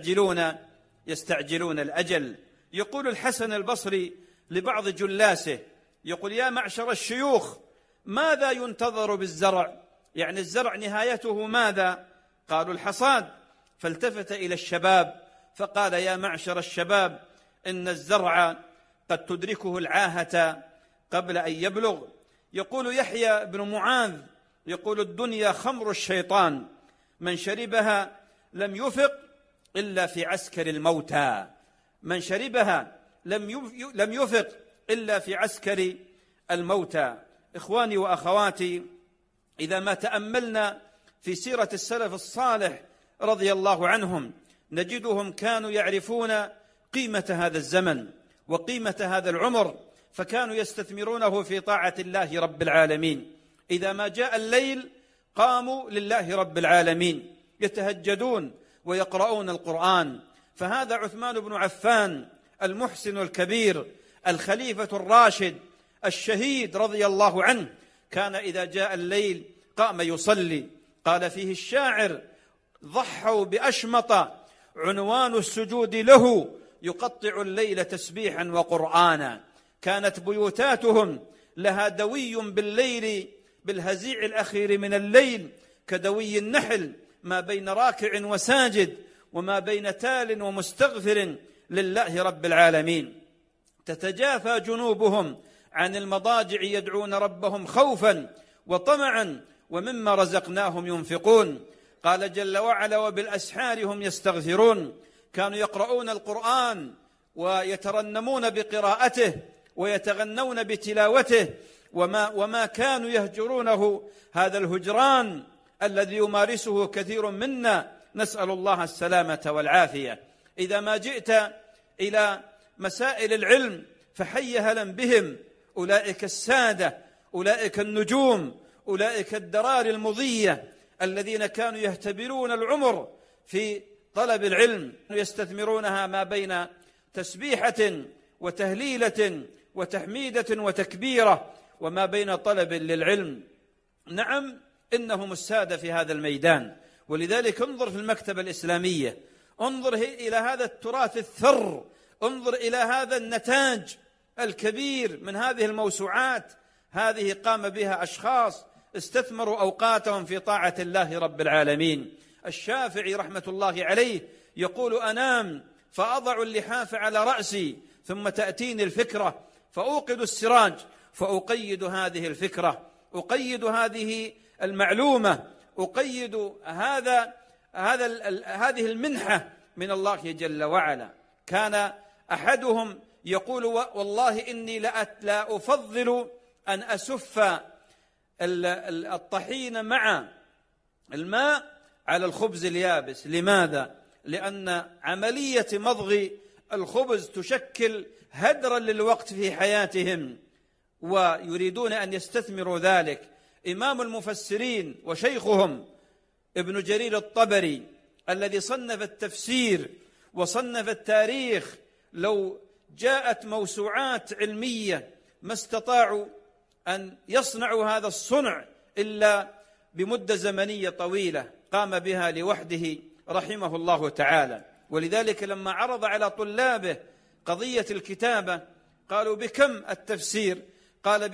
يستعجلون الأجل. يقول الحسن البصري لبعض جلاسه، يقول: يا معشر الشيوخ، ماذا ينتظر بالزرع؟ يعني الزرع نهايته ماذا؟ قالوا: الحصاد. فالتفت إلى الشباب فقال: يا معشر الشباب، إن الزرع قد تدركه العاهة قبل أن يبلغ. يقول يحيى بن معاذ، يقول: الدنيا خمر الشيطان، من شربها لم يفق إلا في عسكر الموتى، من شربها لم يفق إلا في عسكر الموتى. إخواني وأخواتي، إذا ما تأملنا في سيرة السلف الصالح رضي الله عنهم نجدهم كانوا يعرفون قيمة هذا الزمن وقيمة هذا العمر، فكانوا يستثمرونه في طاعة الله رب العالمين. إذا ما جاء الليل قاموا لله رب العالمين يتهجدون ويقرؤون القرآن. فهذا عثمان بن عفان المحسن الكبير الخليفة الراشد الشهيد رضي الله عنه، كان إذا جاء الليل قام يصلي. قال فيه الشاعر: ضحوا بأشمط عنوان السجود له، يقطع الليل تسبيحا وقرآنا. كانت بيوتاتهم لها دوي بالليل بالهزيع الأخير من الليل كدوي النحل ما بين راكع وساجد وما بين تال ومستغفر لله رب العالمين. تتجافى جنوبهم عن المضاجع يدعون ربهم خوفا وطمعا ومما رزقناهم ينفقون. قال جل وعلا وبالأسحار هم يستغفرون. كانوا يقرؤون القرآن ويترنمون بقراءته ويتغنون بتلاوته وما كانوا يهجرونه هذا الهجران الذي يمارسه كثير منا، نسأل الله السلامة والعافية. إذا ما جئت إلى مسائل العلم فحي هلا بهم، أولئك السادة، أولئك النجوم، أولئك الدرار المضية الذين كانوا يهتبرون العمر في طلب العلم، يستثمرونها ما بين تسبيحة وتهليلة وتحميدة وتكبيرة وما بين طلب للعلم. نعم، إنهم السادة في هذا الميدان. ولذلك انظر في المكتبة الإسلامية، انظر إلى هذا التراث الثر، انظر إلى هذا النتاج الكبير من هذه الموسوعات. هذه قام بها أشخاص استثمروا أوقاتهم في طاعة الله رب العالمين. الشافعي رحمة الله عليه يقول: أنام فأضع اللحاف على رأسي ثم تأتيني الفكرة فأوقد السراج فأقيد هذه الفكرة، أقيد هذه المعلومة، أقيد هذه المنحة من الله جل وعلا. كان أحدهم يقول: والله إني لا أفضل أن أسف الطحين مع الماء على الخبز اليابس. لماذا؟ لأن عملية مضغ الخبز تشكل هدرا للوقت في حياتهم ويريدون أن يستثمروا ذلك. إمام المفسرين وشيخهم ابن جرير الطبري الذي صنف التفسير وصنف التاريخ، لو جاءت موسوعات علمية ما استطاعوا أن يصنعوا هذا الصنع إلا بمدة زمنية طويلة قام بها لوحده رحمه الله تعالى. ولذلك لما عرض على طلابه قضية الكتابة قالوا: بكم التفسير؟ قال: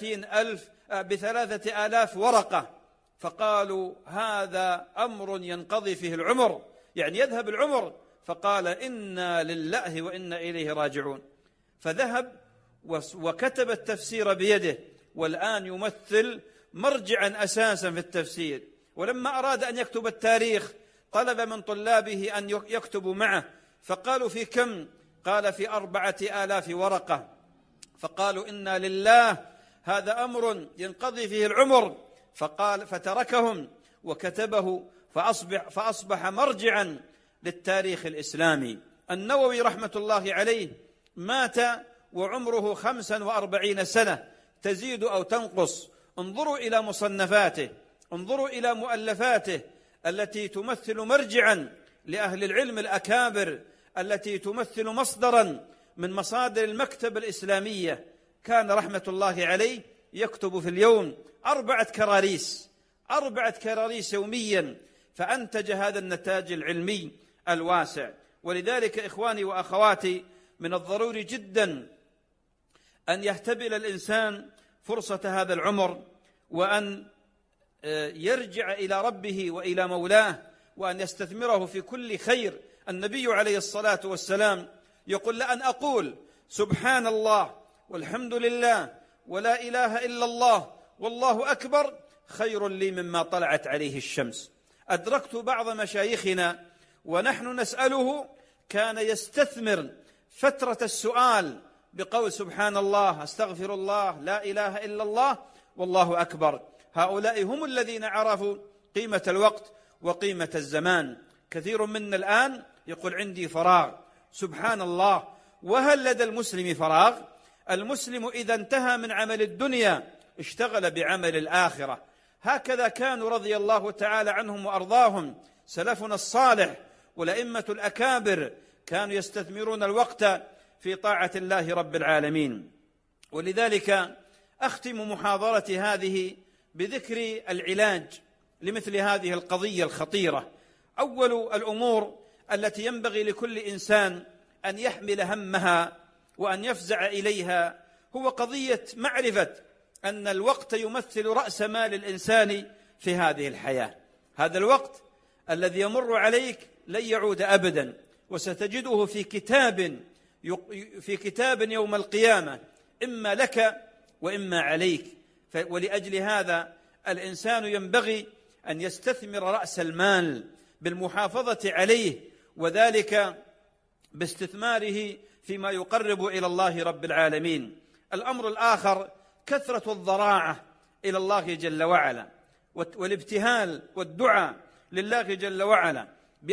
ب3,000 ورقة. فقالوا: هذا أمر ينقضي فيه العمر، يعني يذهب العمر. فقال: إنا لله وإنا إليه راجعون. فذهب وكتب التفسير بيده، والآن يمثل مرجعا أساسا في التفسير. ولما أراد أن يكتب التاريخ طلب من طلابه أن يكتبوا معه، فقالوا: في كم؟ قال: في 4,000 ورقة. فقالوا: إنا لله، هذا أمر ينقضي فيه العمر. فتركهم وكتبه فأصبح مرجعا للتاريخ الإسلامي. النووي رحمة الله عليه مات وعمره 45 سنة تزيد أو تنقص. انظروا إلى مصنفاته، انظروا إلى مؤلفاته التي تمثل مرجعا لأهل العلم الأكابر، التي تمثل مصدرا من مصادر المكتبة الإسلامية. كان رحمة الله عليه يكتب في اليوم 4 كراريس يوميا، فأنتج هذا النتاج العلمي الواسع. ولذلك إخواني وأخواتي، من الضروري جدا أن يهتبل الإنسان فرصة هذا العمر، وأن يرجع إلى ربه وإلى مولاه، وأن يستثمره في كل خير. النبي عليه الصلاة والسلام يقول: لأن أقول سبحان الله والحمد لله ولا إله إلا الله والله أكبر خير لي مما طلعت عليه الشمس. أدركت بعض مشايخنا ونحن نسأله كان يستثمر فترة السؤال بقول سبحان الله، استغفر الله، لا إله إلا الله، والله أكبر. هؤلاء هم الذين عرفوا قيمة الوقت وقيمة الزمان. كثير منا الآن يقول: عندي فراغ. سبحان الله، وهل لدى المسلم فراغ؟ المسلم إذا انتهى من عمل الدنيا اشتغل بعمل الآخرة. هكذا كانوا رضي الله تعالى عنهم وأرضاهم سلفنا الصالح والأئمة الأكابر، كانوا يستثمرون الوقت في طاعة الله رب العالمين. ولذلك أختم محاضرتي هذه بذكر العلاج لمثل هذه القضية الخطيرة. أول الأمور التي ينبغي لكل إنسان أن يحمل همها وأن يفزع إليها هو قضية معرفة أن الوقت يمثل رأس مال الإنسان في هذه الحياة. هذا الوقت الذي يمر عليك لن يعود أبدا، وستجده في كتاب يوم القيامة، إما لك وإما عليك. ولأجل هذا الإنسان ينبغي أن يستثمر رأس المال بالمحافظة عليه، وذلك باستثماره فيما يقرب إلى الله رب العالمين. الأمر الآخر كثرة الضراعة إلى الله جل وعلا، والابتهال والدعاء لله جل وعلا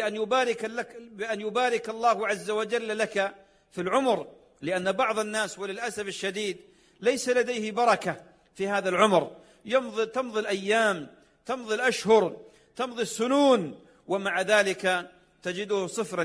بأن يبارك الله عز وجل لك في العمر، لأن بعض الناس وللأسف الشديد ليس لديه بركة في هذا العمر. تمضي الأيام، تمضي الأشهر، تمضي السنون، ومع ذلك تجده صفر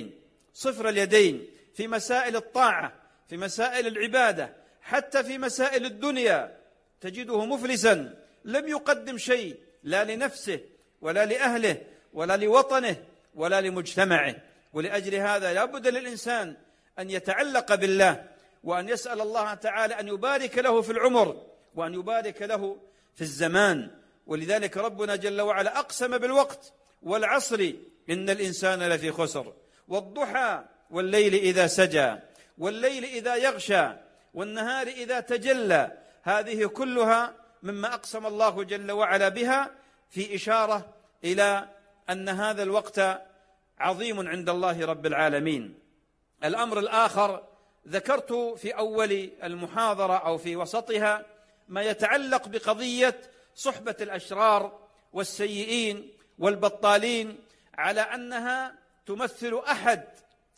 اليدين في مسائل الطاعة، في مسائل العبادة، حتى في مسائل الدنيا تجده مفلسا، لم يقدم شيء لا لنفسه ولا لأهله ولا لوطنه ولا لمجتمعه. ولأجل هذا لا بد للإنسان أن يتعلق بالله، وأن يسأل الله تعالى أن يبارك له في العمر، وأن يبارك له في الزمان. ولذلك ربنا جل وعلا أقسم بالوقت والعصر إن الإنسان لفي خسر، والضحى والليل إذا سجى، والليل إذا يغشى، والنهار إذا تجلى. هذه كلها مما أقسم الله جل وعلا بها، في إشارة إلى أن هذا الوقت عظيم عند الله رب العالمين. الأمر الآخر ذكرت في أول المحاضرة أو في وسطها ما يتعلق بقضية صحبة الأشرار والسيئين والبطالين، على أنها تمثل أحد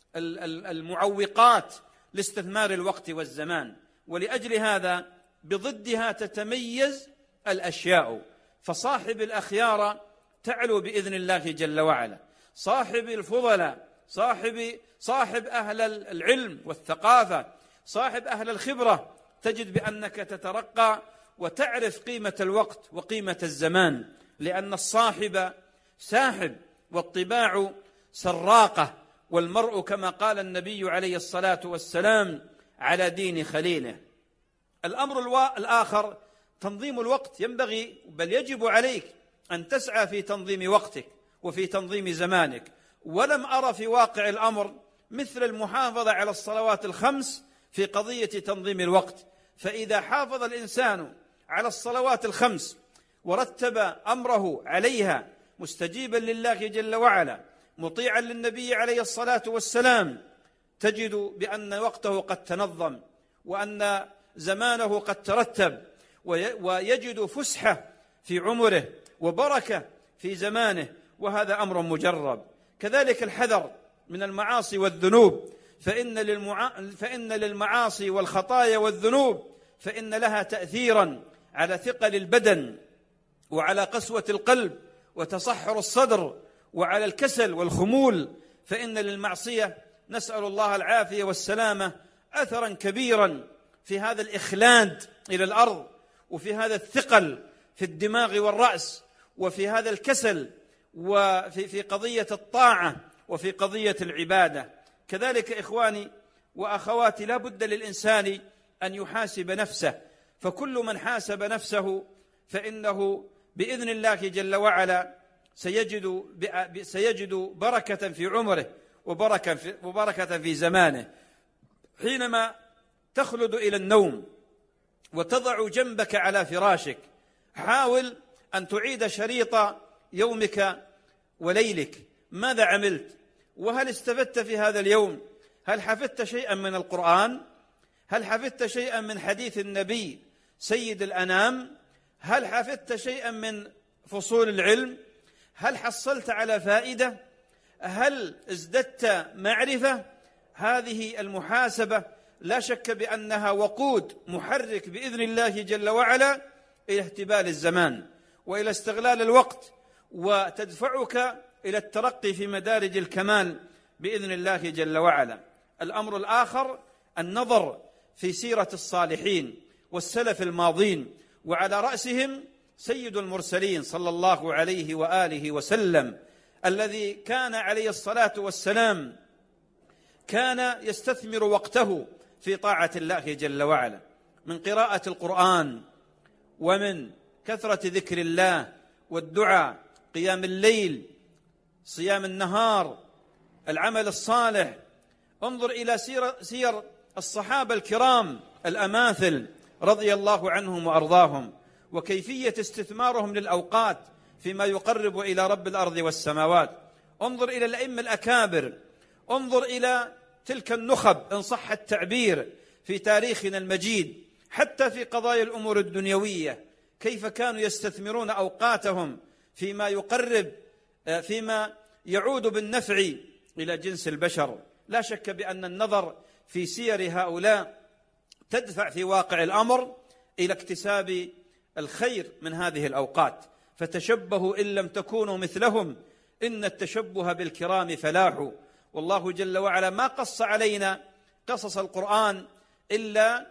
المعوقات لاستثمار الوقت والزمان. ولأجل هذا بضدها تتميز الأشياء، فصاحب الأخيار تعلو بإذن الله جل وعلا، صاحب الفضلاء، صاحب أهل العلم والثقافة، صاحب أهل الخبرة، تجد بأنك تترقى وتعرف قيمة الوقت وقيمة الزمان، لأن الصاحب ساحب والطباع سراقة، والمرء كما قال النبي عليه الصلاة والسلام على دين خليله. الأمر الآخر تنظيم الوقت. ينبغي بل يجب عليك أن تسعى في تنظيم وقتك وفي تنظيم زمانك. ولم أرى في واقع الأمر مثل المحافظة على الصلوات الخمس في قضية تنظيم الوقت. فإذا حافظ الإنسان على الصلوات الخمس ورتب أمره عليها، مستجيبا لله جل وعلا، مطيعا للنبي عليه الصلاة والسلام، تجد بأن وقته قد تنظم، وأن زمانه قد ترتب، ويجد فسحة في عمره وبركة في زمانه، وهذا أمر مجرب. كذلك الحذر من المعاصي والذنوب، فإن للمعاصي والخطايا والذنوب فإن لها تأثيرا على ثقل البدن، وعلى قسوة القلب وتصحر الصدر، وعلى الكسل والخمول. فإن للمعصية، نسأل الله العافية والسلامة، أثرا كبيرا في هذا الإخلاد إلى الأرض، وفي هذا الثقل في الدماغ والرأس، وفي هذا الكسل، وفي قضية الطاعة، وفي قضية العبادة. كذلك إخواني وأخواتي، لا بد للإنسان أن يحاسب نفسه، فكل من حاسب نفسه فإنه بإذن الله جل وعلا سيجد بركة في عمره وبركة في زمانه. حينما تخلد إلى النوم وتضع جنبك على فراشك، حاول أن تعيد شريط يومك وليلك. ماذا عملت؟ وهل استفدت في هذا اليوم؟ هل حفظت شيئا من القرآن؟ هل حفظت شيئا من حديث النبي سيد الأنام؟ هل حفظت شيئا من فصول العلم؟ هل حصلت على فائدة؟ هل ازددت معرفة؟ هذه المحاسبة لا شك بأنها وقود محرك بإذن الله جل وعلا إلى اهتبال الزمان وإلى استغلال الوقت، وتدفعك إلى الترقي في مدارج الكمال بإذن الله جل وعلا. الأمر الآخر النظر في سيرة الصالحين والسلف الماضين، وعلى رأسهم سيد المرسلين صلى الله عليه وآله وسلم، الذي كان عليه الصلاة والسلام كان يستثمر وقته في طاعة الله جل وعلا، من قراءة القرآن ومن كثرة ذكر الله والدعاء، قيام الليل، صيام النهار، العمل الصالح. انظر إلى سير الصحابة الكرام الأماثل رضي الله عنهم وأرضاهم، وكيفية استثمارهم للأوقات فيما يقرب إلى رب الأرض والسماوات. انظر إلى الأئمة الأكابر، انظر إلى تلك النخب إن صح التعبير في تاريخنا المجيد، حتى في قضايا الأمور الدنيوية، كيف كانوا يستثمرون أوقاتهم فيما يقرب، فيما يعود بالنفع إلى جنس البشر. لا شك بأن النظر في سير هؤلاء تدفع في واقع الأمر إلى اكتساب الخير من هذه الأوقات. فتشبهوا إن لم تكونوا مثلهم إن التشبه بالكرام فلاح. والله جل وعلا ما قص علينا قصص القرآن إلا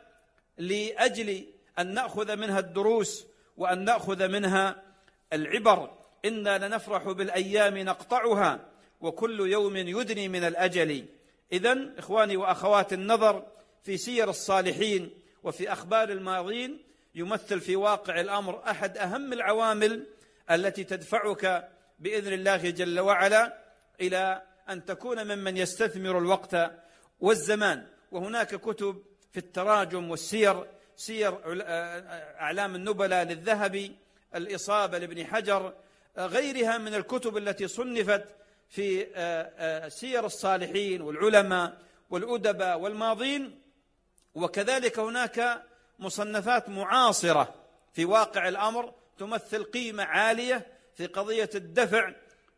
لأجل أن نأخذ منها الدروس وأن نأخذ منها العبر. إنا لنفرح بالأيام نقطعها وكل يوم يدني من الأجل. إذن إخواني وأخوات، النظر في سير الصالحين وفي أخبار الماضين يمثل في واقع الأمر أحد أهم العوامل التي تدفعك بإذن الله جل وعلا إلى أن تكون ممن يستثمر الوقت والزمان. وهناك كتب في التراجم والسير، سير أعلام النبلاء للذهبي، الإصابة لابن حجر، غيرها من الكتب التي صنفت في سير الصالحين والعلماء والأدباء والماضين. وكذلك هناك مصنفات معاصرة في واقع الأمر تمثل قيمة عالية في قضية الدفع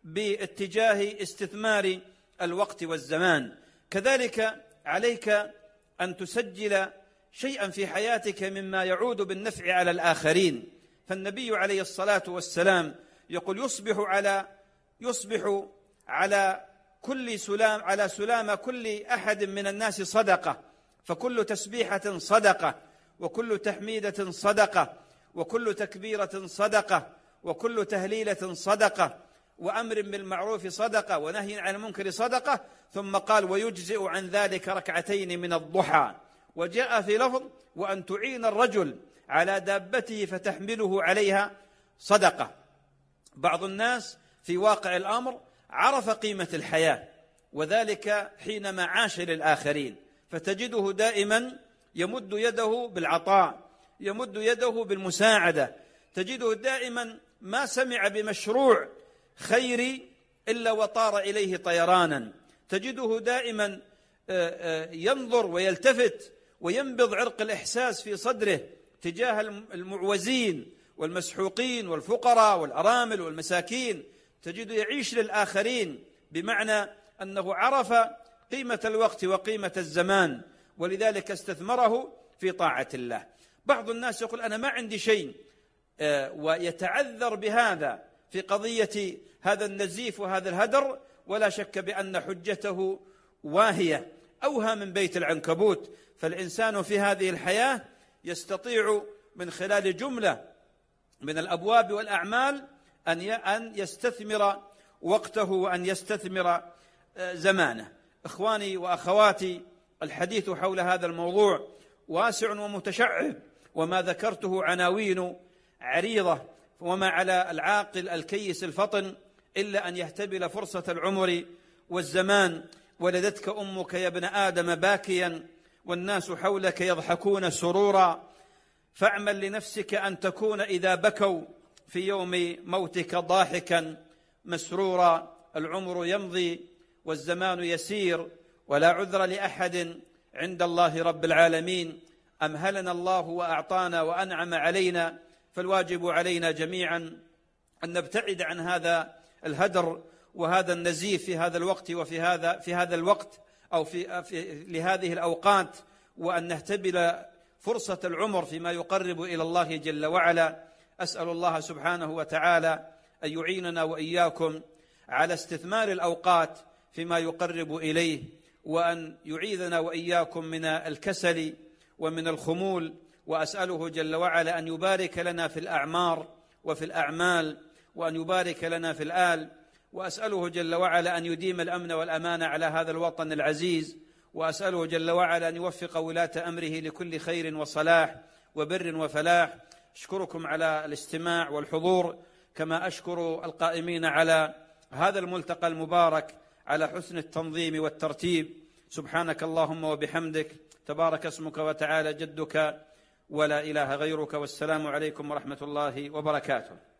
باتجاه استثمار الوقت والزمان. كذلك عليك أن تسجل شيئا في حياتك مما يعود بالنفع على الآخرين. فالنبي عليه الصلاة والسلام يقول: يصبح على كل سلام، على سلام كل أحد من الناس صدقة، فكل تسبيحة صدقة، وكل تحميدة صدقة، وكل تكبيرة صدقة، وكل تهليلة صدقة، وأمر بالمعروف صدقة، ونهي عن المنكر صدقة. ثم قال: ويجزئ عن ذلك ركعتين من الضحى. وجاء في لفظ: وأن تعين الرجل على دابته فتحمله عليها صدقة. بعض الناس في واقع الأمر عرف قيمة الحياة، وذلك حينما عاش للآخرين، فتجده دائما يمد يده بالعطاء، يمد يده بالمساعدة، تجده دائما ما سمع بمشروع خيري إلا وطار إليه طيرانا، تجده دائما ينظر ويلتفت وينبض عرق الإحساس في صدره تجاه المعوزين والمسحوقين والفقراء والأرامل والمساكين، تجده يعيش للآخرين، بمعنى أنه عرف قيمة الوقت وقيمة الزمان، ولذلك استثمره في طاعة الله. بعض الناس يقول: أنا ما عندي شيء، ويتعذر بهذا في قضية هذا النزيف وهذا الهدر، ولا شك بأن حجته واهية أوهى من بيت العنكبوت. فالإنسان في هذه الحياة يستطيع من خلال جملة من الأبواب والأعمال أن يستثمر وقته وأن يستثمر زمانه. إخواني وأخواتي، الحديث حول هذا الموضوع واسع ومتشعب، وما ذكرته عناوين عريضة، وما على العاقل الكيس الفطن إلا أن يهتبل فرصة العمر والزمان. ولدتك أمك يا ابن آدم باكيا، والناس حولك يضحكون سرورا، فاعمل لنفسك أن تكون إذا بكوا في يوم موتك ضاحكا مسرورا. العمر يمضي والزمان يسير، ولا عذر لأحد عند الله رب العالمين. أمهلنا الله وأعطانا وأنعم علينا، فالواجب علينا جميعا أن نبتعد عن هذا الهدر وهذا النزيف في هذا الوقت وفي هذا الوقت أو لهذه الأوقات، وأن نهتبل فرصة العمر فيما يقرب إلى الله جل وعلا. أسأل الله سبحانه وتعالى أن يعيننا وإياكم على استثمار الأوقات فيما يقرب إليه، وأن يعيذنا وإياكم من الكسل ومن الخمول. وأسأله جل وعلا أن يبارك لنا في الأعمار وفي الأعمال، وأن يبارك لنا في الآل. وأسأله جل وعلا أن يديم الأمن والأمان على هذا الوطن العزيز. وأسأله جل وعلا أن يوفق ولاة أمره لكل خير وصلاح وبر وفلاح. أشكركم على الاستماع والحضور، كما أشكر القائمين على هذا الملتقى المبارك على حسن التنظيم والترتيب. سبحانك اللهم وبحمدك، تبارك اسمك وتعالى جدك، ولا إله غيرك، والسلام عليكم ورحمة الله وبركاته.